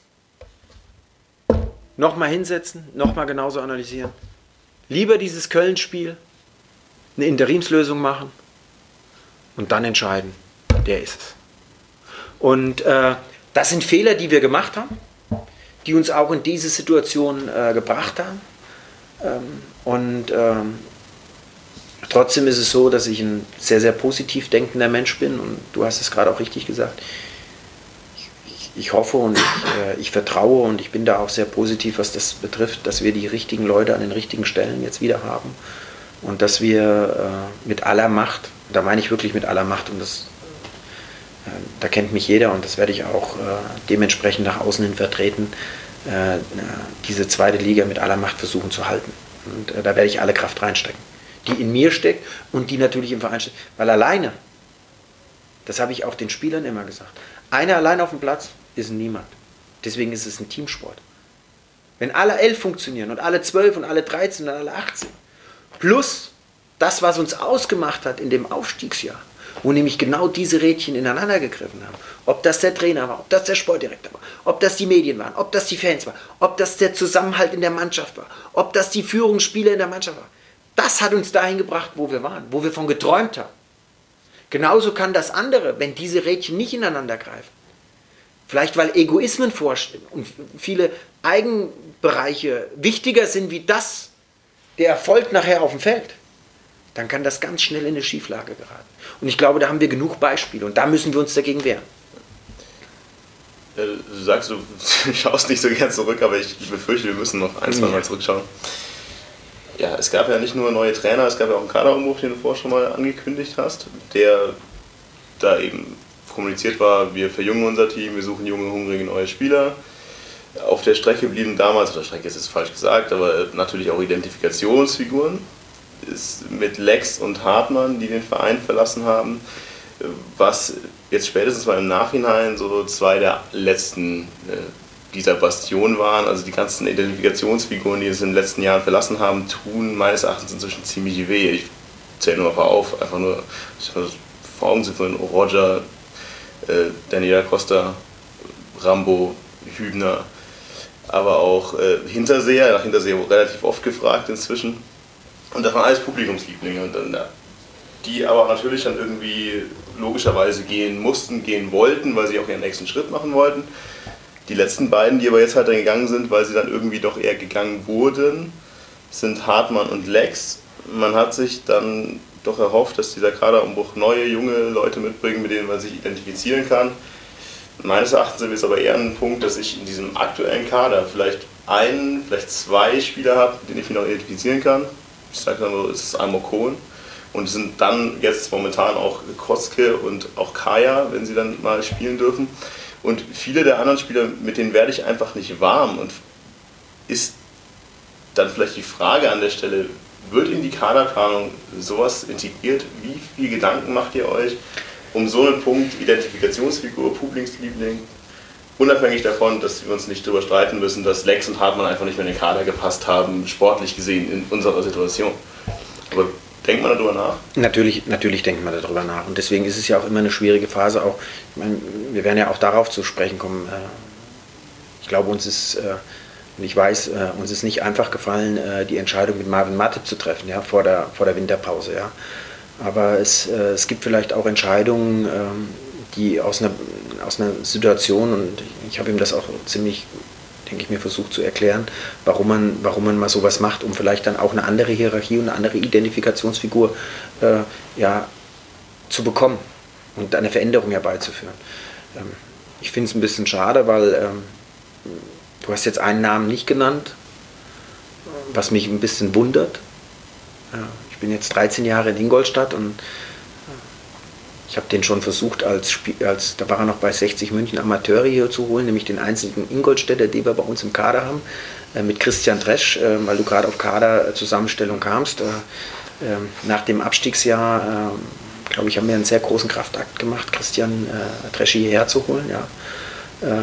Speaker 3: Nochmal hinsetzen, nochmal genauso analysieren. Lieber dieses Köln-Spiel, eine Interimslösung machen und dann entscheiden, der ist es. Und äh, das sind Fehler, die wir gemacht haben, die uns auch in diese Situation äh, gebracht haben. Ähm, und ähm, trotzdem ist es so, dass ich ein sehr, sehr positiv denkender Mensch bin und du hast es gerade auch richtig gesagt. Ich, ich, ich hoffe und ich, äh, ich vertraue und ich bin da auch sehr positiv, was das betrifft, dass wir die richtigen Leute an den richtigen Stellen jetzt wieder haben und dass wir äh, mit aller Macht, da meine ich wirklich mit aller Macht und das da kennt mich jeder und das werde ich auch äh, dementsprechend nach außen hin vertreten, äh, diese zweite Liga mit aller Macht versuchen zu halten. Und äh, da werde ich alle Kraft reinstecken, die in mir steckt und die natürlich im Verein steckt. Weil alleine, das habe ich auch den Spielern immer gesagt, einer allein auf dem Platz ist niemand. Deswegen ist es ein Teamsport. Wenn alle elf funktionieren und alle zwölf und alle dreizehn und alle achtzehn, plus das, was uns ausgemacht hat in dem Aufstiegsjahr, wo nämlich genau diese Rädchen ineinander gegriffen haben. Ob das der Trainer war, ob das der Sportdirektor war, ob das die Medien waren, ob das die Fans waren, ob das der Zusammenhalt in der Mannschaft war, ob das die Führungsspieler in der Mannschaft war. Das hat uns dahin gebracht, wo wir waren, wo wir von geträumt haben. Genauso kann das andere, wenn diese Rädchen nicht ineinander greifen, vielleicht weil Egoismen vorstehen und viele Eigenbereiche wichtiger sind wie das, der Erfolg nachher auf dem Feld, dann kann das ganz schnell in eine Schieflage geraten. Und ich glaube, da haben wir genug Beispiele und da müssen wir uns dagegen wehren.
Speaker 2: Du sagst, du schaust nicht so gern zurück, aber ich befürchte, wir müssen noch ein, zwei Mal zurückschauen. Ja, es gab ja nicht nur neue Trainer, es gab ja auch einen Kaderumbruch, den du vorher schon mal angekündigt hast, der da eben kommuniziert war, wir verjüngen unser Team, wir suchen junge, hungrige neue Spieler. Auf der Strecke blieben damals, oder Strecke ist jetzt falsch gesagt, aber natürlich auch Identifikationsfiguren. Ist mit Lex und Hartmann, die den Verein verlassen haben, was jetzt spätestens mal im Nachhinein so zwei der letzten äh, dieser Bastion waren. Also die ganzen Identifikationsfiguren, die es in den letzten Jahren verlassen haben, tun meines Erachtens inzwischen ziemlich weh. Ich zähle nur ein paar auf, einfach nur vor Augen sind von Roger, äh, Daniela Costa, Rambo, Hübner, aber auch äh, Hinterseher, nach Hinterseher relativ oft gefragt inzwischen. Und das waren alles Publikumslieblinge, und dann, die aber natürlich dann irgendwie logischerweise gehen mussten, gehen wollten, weil sie auch ihren nächsten Schritt machen wollten. Die letzten beiden, die aber jetzt halt dann gegangen sind, weil sie dann irgendwie doch eher gegangen wurden, sind Hartmann und Lex. Man hat sich dann doch erhofft, dass dieser Kaderumbruch neue, junge Leute mitbringt, mit denen man sich identifizieren kann. Meines Erachtens ist es aber eher ein Punkt, dass ich in diesem aktuellen Kader vielleicht einen, vielleicht zwei Spieler habe, mit denen ich mich noch identifizieren kann. Ich sage dann so, es ist Almor Kohn, und sind dann jetzt momentan auch Koske und auch Kaya, wenn sie dann mal spielen dürfen. Und viele der anderen Spieler, mit denen werde ich einfach nicht warm. Und ist dann vielleicht die Frage an der Stelle, wird in die Kaderplanung sowas integriert? Wie viel Gedanken macht ihr euch um so einen Punkt, Identifikationsfigur, Publikumsliebling, unabhängig davon, dass wir uns nicht darüber streiten müssen, dass Lex und Hartmann einfach nicht mehr in den Kader gepasst haben, sportlich gesehen in unserer Situation. Aber denkt man darüber nach? Natürlich,
Speaker 3: natürlich denkt man darüber nach. Und deswegen ist es ja auch immer eine schwierige Phase. Auch, ich meine, wir werden ja auch darauf zu sprechen kommen. Ich glaube, uns ist, und ich weiß, uns ist nicht einfach gefallen, die Entscheidung mit Marvin Matip zu treffen, ja, vor der, vor der Winterpause. Ja. Aber es, es gibt vielleicht auch Entscheidungen, die aus einer, aus einer Situation, und ich habe ihm das auch ziemlich, denke ich mir, versucht zu erklären, warum man, warum man mal sowas macht, um vielleicht dann auch eine andere Hierarchie und eine andere Identifikationsfigur äh, ja, zu bekommen und eine Veränderung herbeizuführen. Ähm, ich finde es ein bisschen schade, weil ähm, du hast jetzt einen Namen nicht genannt, was mich ein bisschen wundert. Ja, ich bin jetzt dreizehn Jahre in Ingolstadt und ich habe den schon versucht, als, Spiel, als da war er noch bei sechzig München Amateure hier zu holen, nämlich den einzigen Ingolstädter, den wir bei uns im Kader haben, äh, mit Christian Tresch, äh, weil du gerade auf Kaderzusammenstellung kamst. Äh, äh, nach dem Abstiegsjahr, äh, glaube ich, haben wir einen sehr großen Kraftakt gemacht, Christian äh, Tresch hierher zu holen, ja. äh,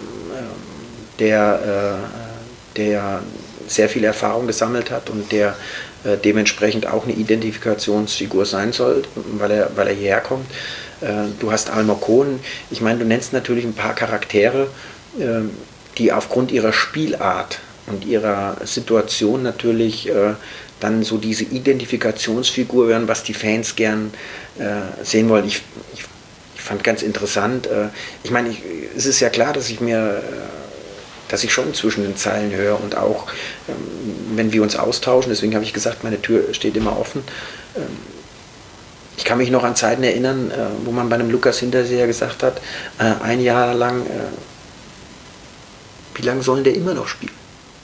Speaker 3: der, äh, der sehr viel Erfahrung gesammelt hat und der äh, dementsprechend auch eine Identifikationsfigur sein soll, weil er, weil er hierher kommt. Äh, du hast Almar Kohn. Ich meine, du nennst natürlich ein paar Charaktere, äh, die aufgrund ihrer Spielart und ihrer Situation natürlich äh, dann so diese Identifikationsfigur werden, was die Fans gern äh, sehen wollen. Ich, ich, ich fand ganz interessant, äh, ich meine, ich, es ist ja klar, dass ich mir äh, dass ich schon zwischen den Zeilen höre und auch, ähm, wenn wir uns austauschen, deswegen habe ich gesagt, meine Tür steht immer offen. Ähm, ich kann mich noch an Zeiten erinnern, äh, wo man bei einem Lukas Hinterseher gesagt hat, äh, ein Jahr lang, äh, wie lange sollen der immer noch spielen?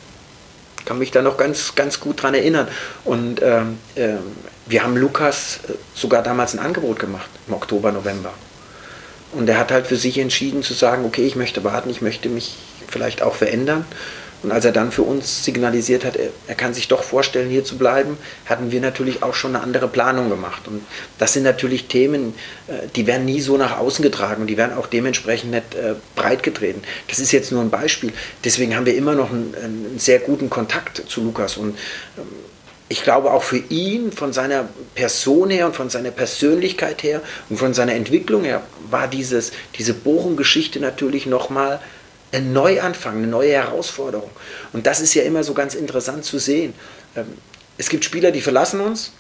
Speaker 3: Ich kann mich da noch ganz, ganz gut dran erinnern. Und ähm, äh, wir haben Lukas sogar damals ein Angebot gemacht, im Oktober, November. Und er hat halt für sich entschieden zu sagen, okay, ich möchte warten, ich möchte mich vielleicht auch verändern. Und als er dann für uns signalisiert hat, er, er kann sich doch vorstellen, hier zu bleiben, hatten wir natürlich auch schon eine andere Planung gemacht. Und das sind natürlich Themen, die werden nie so nach außen getragen und die werden auch dementsprechend nicht äh, breit getreten. Das ist jetzt nur ein Beispiel. Deswegen haben wir immer noch einen, einen sehr guten Kontakt zu Lukas. Und ähm, ich glaube auch für ihn, von seiner Person her und von seiner Persönlichkeit her und von seiner Entwicklung her, war dieses, diese Bochum-Geschichte natürlich nochmal ein Neuanfang, eine neue Herausforderung. Und das ist ja immer so ganz interessant zu sehen. Es gibt Spieler, die verlassen uns,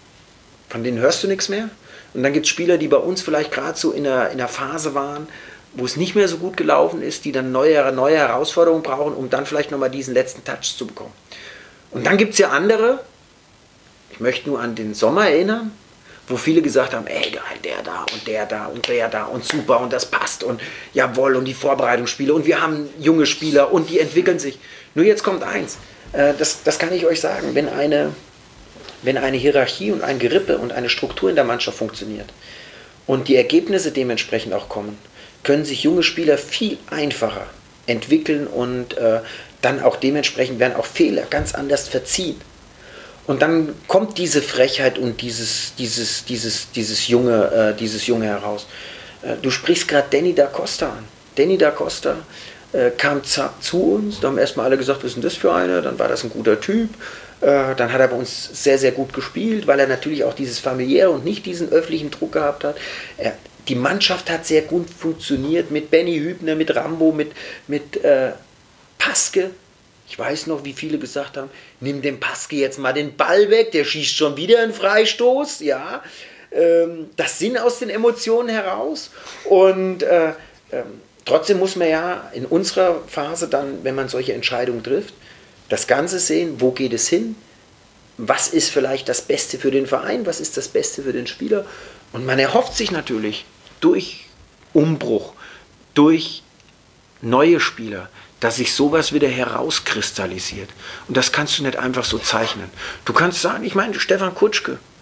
Speaker 3: von denen hörst du nichts mehr. Und dann gibt es Spieler, die bei uns vielleicht gerade so in einer, in einer Phase waren, wo es nicht mehr so gut gelaufen ist, die dann neue, neue Herausforderungen brauchen, um dann vielleicht nochmal diesen letzten Touch zu bekommen. Und dann gibt es ja andere, ich möchte nur an den Sommer erinnern, wo viele gesagt haben, ey geil, der da und der da und der da und super und das passt und jawohl und die Vorbereitungsspiele und wir haben junge Spieler und die entwickeln sich. Nur jetzt kommt eins, äh, das, das kann ich euch sagen, wenn eine, wenn eine Hierarchie und ein Gerippe und eine Struktur in der Mannschaft funktioniert und die Ergebnisse dementsprechend auch kommen, können sich junge Spieler viel einfacher entwickeln und äh, dann auch dementsprechend werden auch Fehler ganz anders verziehen. Und dann kommt diese Frechheit und dieses, dieses, dieses, dieses, Junge, äh, dieses Junge heraus. Äh, du sprichst gerade Danny da Costa an. Danny da Costa äh, kam zack zu uns, da haben erstmal alle gesagt, was ist denn das für einer? Dann war das ein guter Typ. Äh, dann hat er bei uns sehr, sehr gut gespielt, weil er natürlich auch dieses familiäre und nicht diesen öffentlichen Druck gehabt hat. Er, die Mannschaft hat sehr gut funktioniert mit Benny Hübner, mit Rambo, mit, mit äh, Paske. Ich weiß noch, wie viele gesagt haben, nimm dem Paske jetzt mal den Ball weg, der schießt schon wieder einen Freistoß. Ja, ähm, das sind aus den Emotionen heraus. Und äh, äh, trotzdem muss man ja in unserer Phase dann, wenn man solche Entscheidungen trifft, das Ganze sehen, wo geht es hin, was ist vielleicht das Beste für den Verein, was ist das Beste für den Spieler. Und man erhofft sich natürlich durch Umbruch, durch neue Spieler, dass sich sowas wieder herauskristallisiert. Und das kannst du nicht einfach so zeichnen. Du kannst sagen, ich meine, Stefan Kutschke.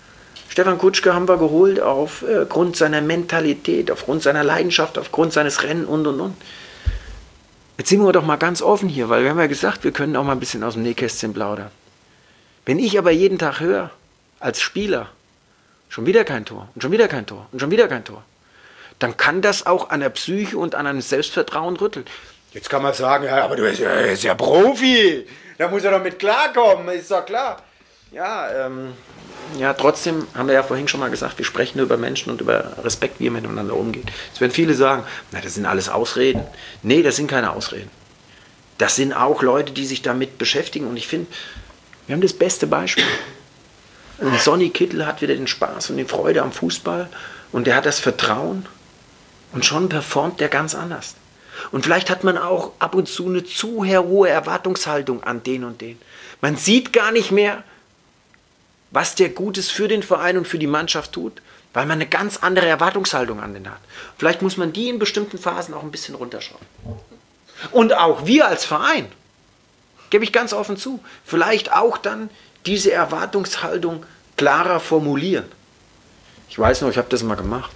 Speaker 3: Stefan Kutschke haben wir geholt aufgrund seiner Mentalität, aufgrund seiner Leidenschaft, aufgrund seines Rennen und und und. Jetzt sind wir doch mal ganz offen hier, weil wir haben ja gesagt, wir können auch mal ein bisschen aus dem Nähkästchen plaudern. Wenn ich aber jeden Tag höre, als Spieler, schon wieder kein Tor und schon wieder kein Tor und schon wieder kein Tor, dann kann das auch an der Psyche und an einem Selbstvertrauen rütteln. Jetzt kann man sagen, ja, aber du bist ja, ist ja Profi, da muss er doch mit klarkommen, ist doch klar. Ja, ähm, ja, trotzdem haben wir ja vorhin schon mal gesagt, wir sprechen über Menschen und über Respekt, wie wir miteinander umgehen. Es werden viele sagen, na, das sind alles Ausreden. Nee, das sind keine Ausreden. Das sind auch Leute, die sich damit beschäftigen. Und ich finde, wir haben das beste Beispiel. Und Sonny Kittel hat wieder den Spaß und die Freude am Fußball. Und der hat das Vertrauen. Und schon performt der ganz anders. Und vielleicht hat man auch ab und zu eine zu hohe Erwartungshaltung an den und den. Man sieht gar nicht mehr, was der Gutes für den Verein und für die Mannschaft tut, weil man eine ganz andere Erwartungshaltung an den hat. Vielleicht muss man die in bestimmten Phasen auch ein bisschen runterschrauben. Und auch wir als Verein, gebe ich ganz offen zu, vielleicht auch dann diese Erwartungshaltung klarer formulieren. Ich weiß noch, ich habe das mal gemacht.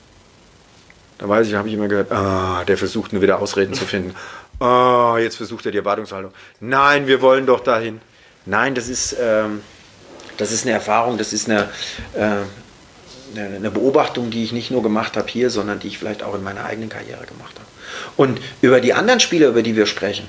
Speaker 3: Da weiß ich, habe ich immer gehört, ah, der versucht nur wieder Ausreden zu finden. Ah, jetzt versucht er die Erwartungshaltung. Nein, wir wollen doch dahin. Nein, das ist... Ähm, Das ist eine Erfahrung, das ist eine, äh, eine Beobachtung, die ich nicht nur gemacht habe hier, sondern die ich vielleicht auch in meiner eigenen Karriere gemacht habe. Und über die anderen Spieler, über die wir sprechen,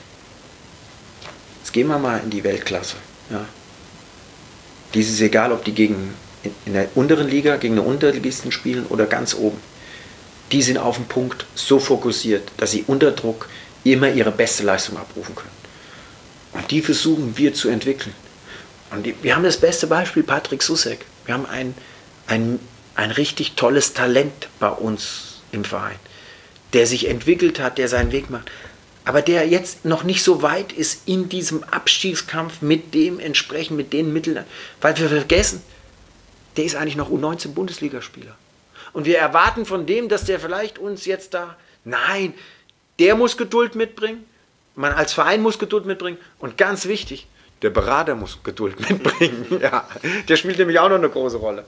Speaker 3: jetzt gehen wir mal in die Weltklasse. Ja. Dies ist egal, ob die gegen, in der unteren Liga gegen eine Unterligisten spielen oder ganz oben. Die sind auf den Punkt so fokussiert, dass sie unter Druck immer ihre beste Leistung abrufen können. Und die versuchen wir zu entwickeln. Und die, wir haben das beste Beispiel, Patrick Sussek. Wir haben ein, ein, ein richtig tolles Talent bei uns im Verein, der sich entwickelt hat, der seinen Weg macht, aber der jetzt noch nicht so weit ist in diesem Abstiegskampf mit dem entsprechend, mit den Mitteln, weil wir vergessen, der ist eigentlich noch U neunzehn Bundesligaspieler. Und wir erwarten von dem, dass der vielleicht uns jetzt da, nein, der muss Geduld mitbringen, man als Verein muss Geduld mitbringen und ganz wichtig, der Berater muss Geduld mitbringen. Ja, der spielt nämlich auch noch eine große Rolle.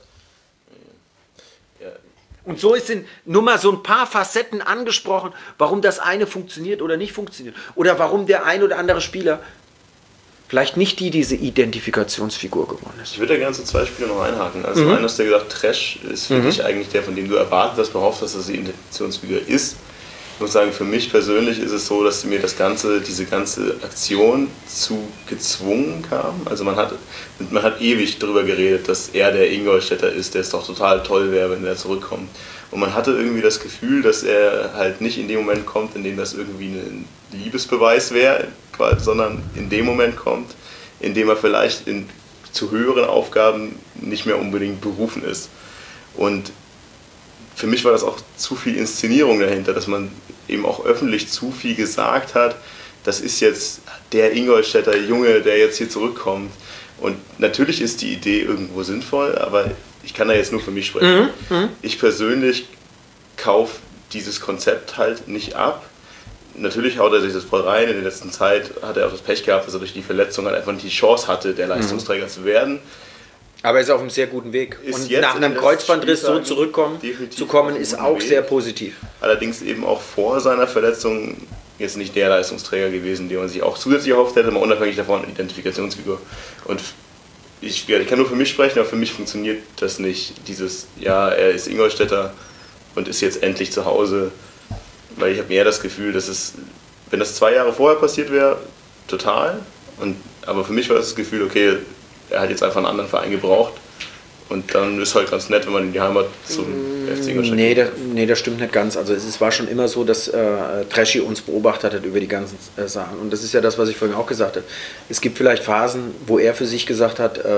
Speaker 3: Und so sind nur mal so ein paar Facetten angesprochen, warum das eine funktioniert oder nicht funktioniert. Oder warum der ein oder andere Spieler vielleicht nicht die diese Identifikationsfigur geworden ist.
Speaker 2: Ich würde da gerne zu zwei Spielen noch einhaken. Also
Speaker 3: Mhm.
Speaker 2: einer hast du gesagt, Trash ist für
Speaker 3: Mhm.
Speaker 2: dich eigentlich der, von dem du erwartet hast, behauptet hast, dass er die Identifikationsfigur ist. Ich muss sagen, für mich persönlich ist es so, dass mir das ganze, diese ganze Aktion zu gezwungen kam. Also man hat, man hat ewig darüber geredet, dass er der Ingolstädter ist, der es doch total toll wäre, wenn er zurückkommt. Und man hatte irgendwie das Gefühl, dass er halt nicht in dem Moment kommt, in dem das irgendwie ein Liebesbeweis wäre, sondern in dem Moment kommt, in dem er vielleicht in, zu höheren Aufgaben nicht mehr unbedingt berufen ist. Und für mich war das auch zu viel Inszenierung dahinter, dass man eben auch öffentlich zu viel gesagt hat, das ist jetzt der Ingolstädter Junge, der jetzt hier zurückkommt. Und natürlich ist die Idee irgendwo sinnvoll, aber ich kann da jetzt nur für mich sprechen.
Speaker 3: Mhm.
Speaker 2: Ich persönlich kaufe dieses Konzept halt nicht ab. Natürlich haut er sich das voll rein. In der letzten Zeit hat er auch das Pech gehabt, dass er durch die Verletzung halt einfach nicht die Chance hatte, der Leistungsträger mhm. zu werden.
Speaker 3: Aber er ist auf einem sehr guten Weg.
Speaker 2: Ist
Speaker 3: Und
Speaker 2: jetzt
Speaker 3: nach einem Kreuzbandriss so zurückkommen zu kommen, ist auch Weg. Sehr positiv.
Speaker 2: Allerdings eben auch vor seiner Verletzung jetzt nicht der Leistungsträger gewesen, den man sich auch zusätzlich erhofft hätte, mal unabhängig davon eine Identifikationsfigur. Und ich, ich kann nur für mich sprechen, aber für mich funktioniert das nicht. Dieses, ja, er ist Ingolstädter und ist jetzt endlich zu Hause. Weil ich habe eher das Gefühl, dass es, wenn das zwei Jahre vorher passiert wäre, total. Und, aber für mich war das das Gefühl, okay, er hat jetzt einfach einen anderen Verein gebraucht. Und dann ist halt ganz nett, wenn man in die Heimat zum F C Ingolstadt
Speaker 3: nee,
Speaker 2: geht.
Speaker 3: das, nee, das stimmt nicht ganz. Also es war schon immer so, dass äh, Treschi uns beobachtet hat über die ganzen äh, Sachen. Und das ist ja das, was ich vorhin auch gesagt habe. Es gibt vielleicht Phasen, wo er für sich gesagt hat, äh,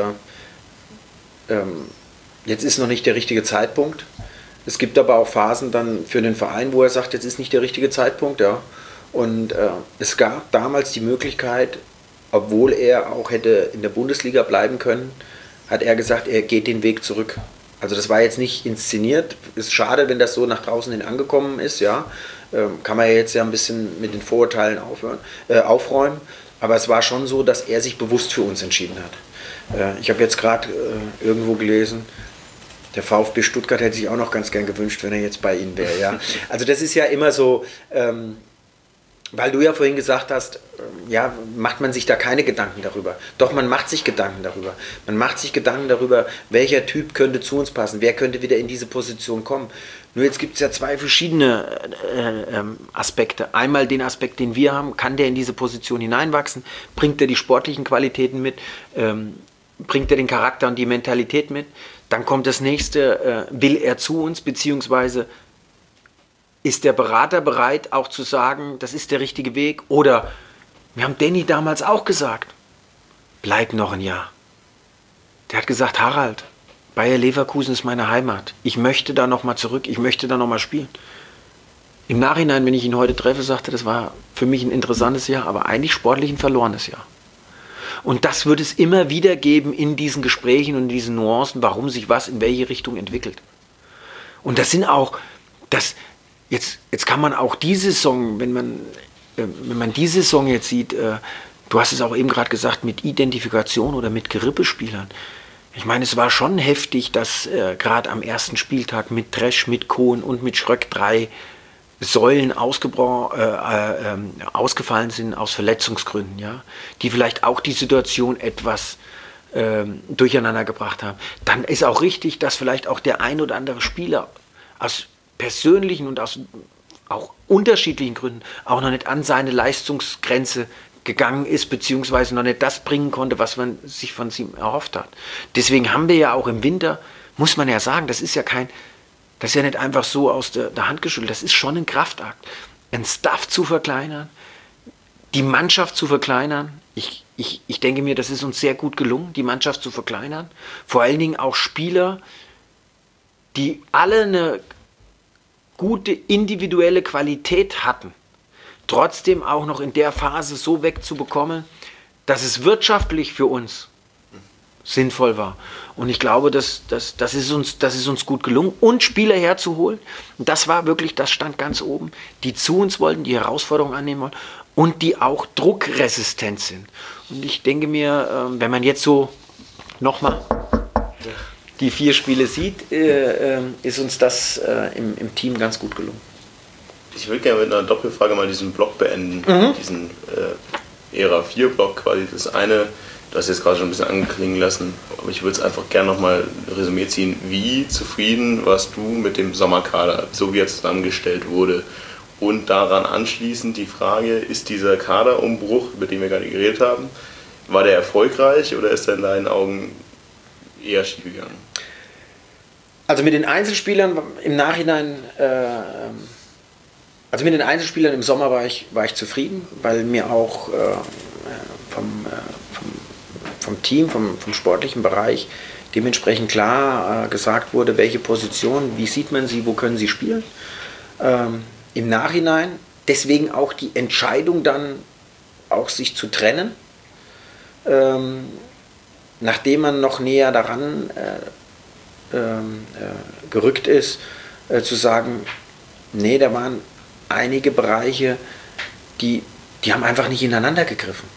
Speaker 3: ähm, jetzt ist noch nicht der richtige Zeitpunkt. Es gibt aber auch Phasen dann für den Verein, wo er sagt, jetzt ist nicht der richtige Zeitpunkt. Ja. Und äh, es gab damals die Möglichkeit, obwohl er auch hätte in der Bundesliga bleiben können, hat er gesagt, er geht den Weg zurück. Also das war jetzt nicht inszeniert. Ist schade, wenn das so nach draußen hin angekommen ist. Ja, ähm, kann man ja jetzt ja ein bisschen mit den Vorurteilen aufhören, äh, aufräumen. Aber es war schon so, dass er sich bewusst für uns entschieden hat. Äh, ich habe jetzt gerade äh, irgendwo gelesen, Der VfB Stuttgart hätte sich auch noch ganz gern gewünscht, wenn er jetzt bei Ihnen wäre. Ja? Also das ist ja immer so, ähm, weil du ja vorhin gesagt hast, ähm, ja, macht man sich da keine Gedanken darüber. Doch, man macht sich Gedanken darüber. Man macht sich Gedanken darüber, welcher Typ könnte zu uns passen, wer könnte wieder in diese Position kommen. Nur jetzt gibt es ja zwei verschiedene äh, ähm, Aspekte. Einmal den Aspekt, den wir haben, kann der in diese Position hineinwachsen, bringt er die sportlichen Qualitäten mit, ähm, bringt er den Charakter und die Mentalität mit. Dann kommt das nächste, äh, will er zu uns, beziehungsweise ist der Berater bereit, auch zu sagen, das ist der richtige Weg? Oder, wir haben Danny damals auch gesagt, bleib noch ein Jahr. Der hat gesagt, Harald, Bayer Leverkusen ist meine Heimat. Ich möchte da nochmal zurück, ich möchte da nochmal spielen. Im Nachhinein, wenn ich ihn heute treffe, sagte, das war für mich ein interessantes Jahr, aber eigentlich sportlich ein verlorenes Jahr. Und das wird es immer wieder geben in diesen Gesprächen und in diesen Nuancen, warum sich was in welche Richtung entwickelt. Und das sind auch, das, jetzt, jetzt kann man auch diese Saison, wenn man, äh, wenn man diese Saison jetzt sieht, äh, du hast es auch eben gerade gesagt, mit Identifikation oder mit Gerippespielern. Ich meine, es war schon heftig, dass äh, gerade am ersten Spieltag mit Tresch, mit Kohn und mit Schröck drei Säulen ausgebra- äh, äh, ausgefallen sind aus Verletzungsgründen, ja, die vielleicht auch die Situation etwas äh, durcheinander gebracht haben. Dann ist auch richtig, dass vielleicht auch der ein oder andere Spieler aus persönlichen und aus auch unterschiedlichen Gründen auch noch nicht an seine Leistungsgrenze gegangen ist, beziehungsweise noch nicht das bringen konnte, was man sich von ihm erhofft hat. Deswegen haben wir ja auch im Winter, muss man ja sagen, das ist ja kein Das ist ja nicht einfach so aus der, der Hand geschüttelt. Das ist schon ein Kraftakt. Ein Staff zu verkleinern, die Mannschaft zu verkleinern. Ich, ich, ich denke mir, das ist uns sehr gut gelungen, die Mannschaft zu verkleinern. Vor allen Dingen auch Spieler, die alle eine gute individuelle Qualität hatten, trotzdem auch noch in der Phase so wegzubekommen, dass es wirtschaftlich für uns sinnvoll war. Und ich glaube, das, das, das, ist uns, das ist uns gut gelungen. Und Spieler herzuholen, und das war wirklich, das stand ganz oben, die zu uns wollten, die Herausforderungen annehmen wollen und die auch druckresistent sind. Und ich denke mir, wenn man jetzt so nochmal die vier Spiele sieht, ist uns das im, im Team ganz gut gelungen.
Speaker 2: Ich würde gerne mit einer Doppelfrage mal diesen Block beenden, mhm. diesen äh, Ära vier Block quasi. Das eine, du hast jetzt gerade schon ein bisschen anklingen lassen, aber ich würde es einfach gerne nochmal Resümee ziehen. Wie zufrieden warst du mit dem Sommerkader, so wie er zusammengestellt wurde? Und daran anschließend die Frage, ist dieser Kaderumbruch, über den wir gerade geredet haben, war der erfolgreich oder ist er in deinen Augen eher schief gegangen?
Speaker 3: Also mit den Einzelspielern im Nachhinein, äh, also mit den Einzelspielern im Sommer war ich, war ich zufrieden, weil mir auch äh, vom, äh, vom vom Team, vom, vom sportlichen Bereich dementsprechend klar äh, gesagt wurde, welche Position, wie sieht man sie, wo können sie spielen. Ähm, Im Nachhinein, deswegen auch die Entscheidung dann auch sich zu trennen, ähm, nachdem man noch näher daran äh, äh, gerückt ist, äh, zu sagen, nee, da waren einige Bereiche, die, die haben einfach nicht ineinander gegriffen.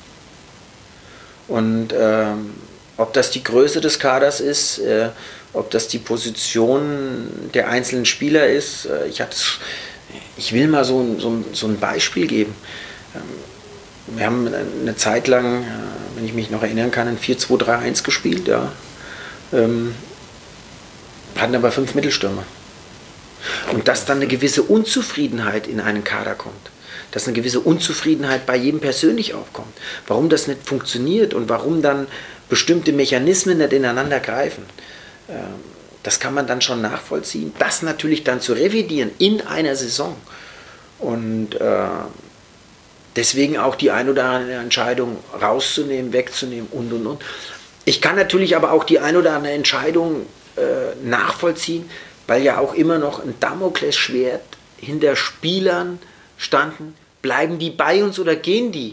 Speaker 3: Und ähm, ob das die Größe des Kaders ist, äh, ob das die Position der einzelnen Spieler ist, äh, ich, ich will mal so, so, so ein Beispiel geben. Ähm, wir haben eine Zeit lang, äh, wenn ich mich noch erinnern kann, ein vier zwei drei eins gespielt, ja. ähm, hatten aber fünf Mittelstürmer. Und dass dann eine gewisse Unzufriedenheit in einen Kader kommt, dass eine gewisse Unzufriedenheit bei jedem persönlich aufkommt, warum das nicht funktioniert und warum dann bestimmte Mechanismen nicht ineinander greifen, das kann man dann schon nachvollziehen. Das natürlich dann zu revidieren in einer Saison und deswegen auch die ein oder andere Entscheidung rauszunehmen, wegzunehmen und und und. Ich kann natürlich aber auch die ein oder andere Entscheidung nachvollziehen, weil ja auch immer noch ein Damoklesschwert hinter Spielern standen, bleiben die bei uns oder gehen die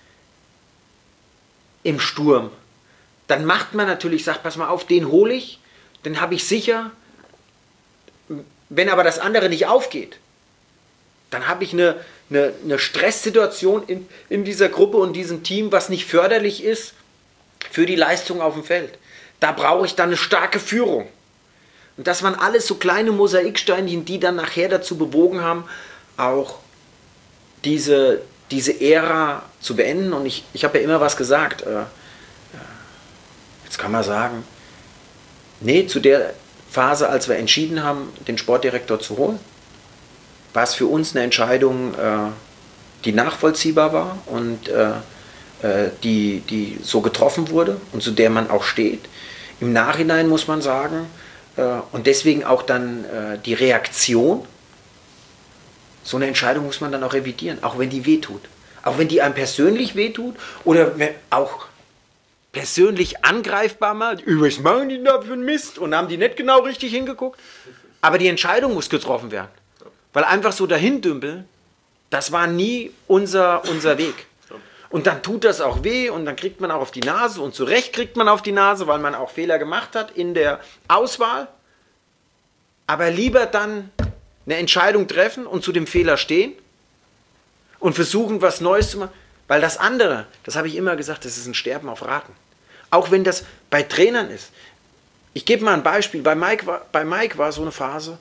Speaker 3: im Sturm? Dann macht man natürlich, sagt, pass mal auf, den hole ich, den habe ich sicher. Wenn aber das andere nicht aufgeht, dann habe ich eine, eine, eine Stresssituation in, in dieser Gruppe und diesem Team, was nicht förderlich ist für die Leistung auf dem Feld. Da brauche ich dann eine starke Führung. Und das waren alles so kleine Mosaiksteinchen, die dann nachher dazu bewogen haben, auch diese, diese Ära zu beenden. Und ich, ich habe ja immer was gesagt. Äh, jetzt kann man sagen, nee, zu der Phase, als wir entschieden haben, den Sportdirektor zu holen, war es für uns eine Entscheidung, äh, die nachvollziehbar war und äh, die, die so getroffen wurde und zu der man auch steht. Im Nachhinein muss man sagen, äh, und deswegen auch dann äh, die Reaktion, so eine Entscheidung muss man dann auch revidieren, auch wenn die wehtut. Auch wenn die einem persönlich wehtut oder wenn auch persönlich angreifbar mal, was machen die da für einen Mist und haben die nicht genau richtig hingeguckt. Aber die Entscheidung muss getroffen werden. Weil einfach so dahin dümpeln, das war nie unser, unser Weg. Und dann tut das auch weh und dann kriegt man auch auf die Nase und zu Recht kriegt man auf die Nase, weil man auch Fehler gemacht hat in der Auswahl. Aber lieber dann eine Entscheidung treffen und zu dem Fehler stehen und versuchen, was Neues zu machen. Weil das andere, das habe ich immer gesagt, das ist ein Sterben auf Raten. Auch wenn das bei Trainern ist. Ich gebe mal ein Beispiel. Bei Mike war, bei Mike war so eine Phase,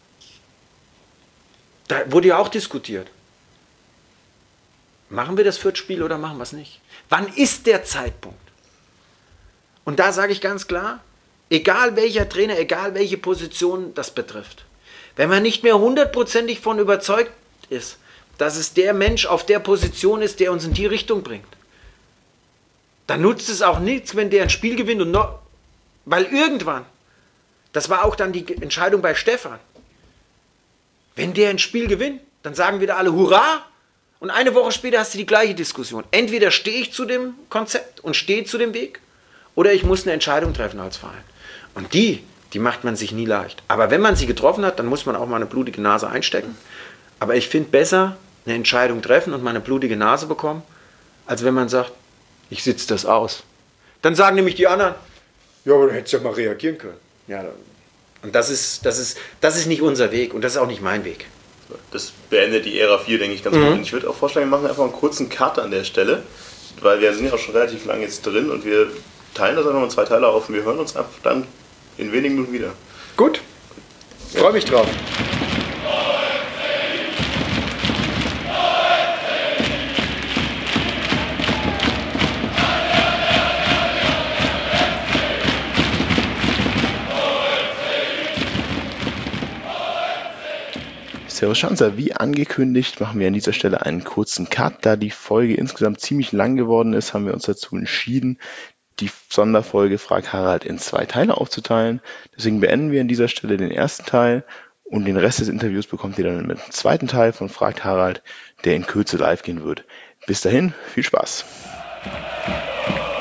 Speaker 3: da wurde ja auch diskutiert. Machen wir das Viertspiel oder machen wir es nicht? Wann ist der Zeitpunkt? Und da sage ich ganz klar, egal welcher Trainer, egal welche Position das betrifft, wenn man nicht mehr hundertprozentig von überzeugt ist, dass es der Mensch auf der Position ist, der uns in die Richtung bringt, dann nutzt es auch nichts, wenn der ein Spiel gewinnt und noch, weil irgendwann, das war auch dann die Entscheidung bei Stefan, wenn der ein Spiel gewinnt, dann sagen wieder alle Hurra! Und eine Woche später hast du die gleiche Diskussion. Entweder stehe ich zu dem Konzept und stehe zu dem Weg, oder ich muss eine Entscheidung treffen als Verein. Und die, die macht man sich nie leicht. Aber wenn man sie getroffen hat, dann muss man auch mal eine blutige Nase einstecken. Aber ich finde besser, eine Entscheidung treffen und mal eine blutige Nase bekommen, als wenn man sagt, ich sitze das aus. Dann sagen nämlich die anderen, ja, aber dann hättest du ja mal reagieren können. Ja, und das ist, das ist, das ist nicht unser Weg und das ist auch nicht mein Weg.
Speaker 2: Das beendet die Ära vier, denke ich, ganz gut.
Speaker 3: Mhm.
Speaker 2: Und ich würde auch vorschlagen, wir machen einfach einen kurzen Cut an der Stelle, weil wir sind ja auch schon relativ lange jetzt drin und wir teilen das einfach in zwei Teile auf und wir hören uns einfach dann in wenigen Minuten wieder.
Speaker 3: Gut, freue mich drauf.
Speaker 5: Servus Schanzer, wie angekündigt machen wir an dieser Stelle einen kurzen Cut. Da die Folge insgesamt ziemlich lang geworden ist, haben wir uns dazu entschieden, die Sonderfolge Frag Harald in zwei Teile aufzuteilen. Deswegen beenden wir an dieser Stelle den ersten Teil und den Rest des Interviews bekommt ihr dann mit dem zweiten Teil von Frag Harald, der in Kürze live gehen wird. Bis dahin, viel Spaß!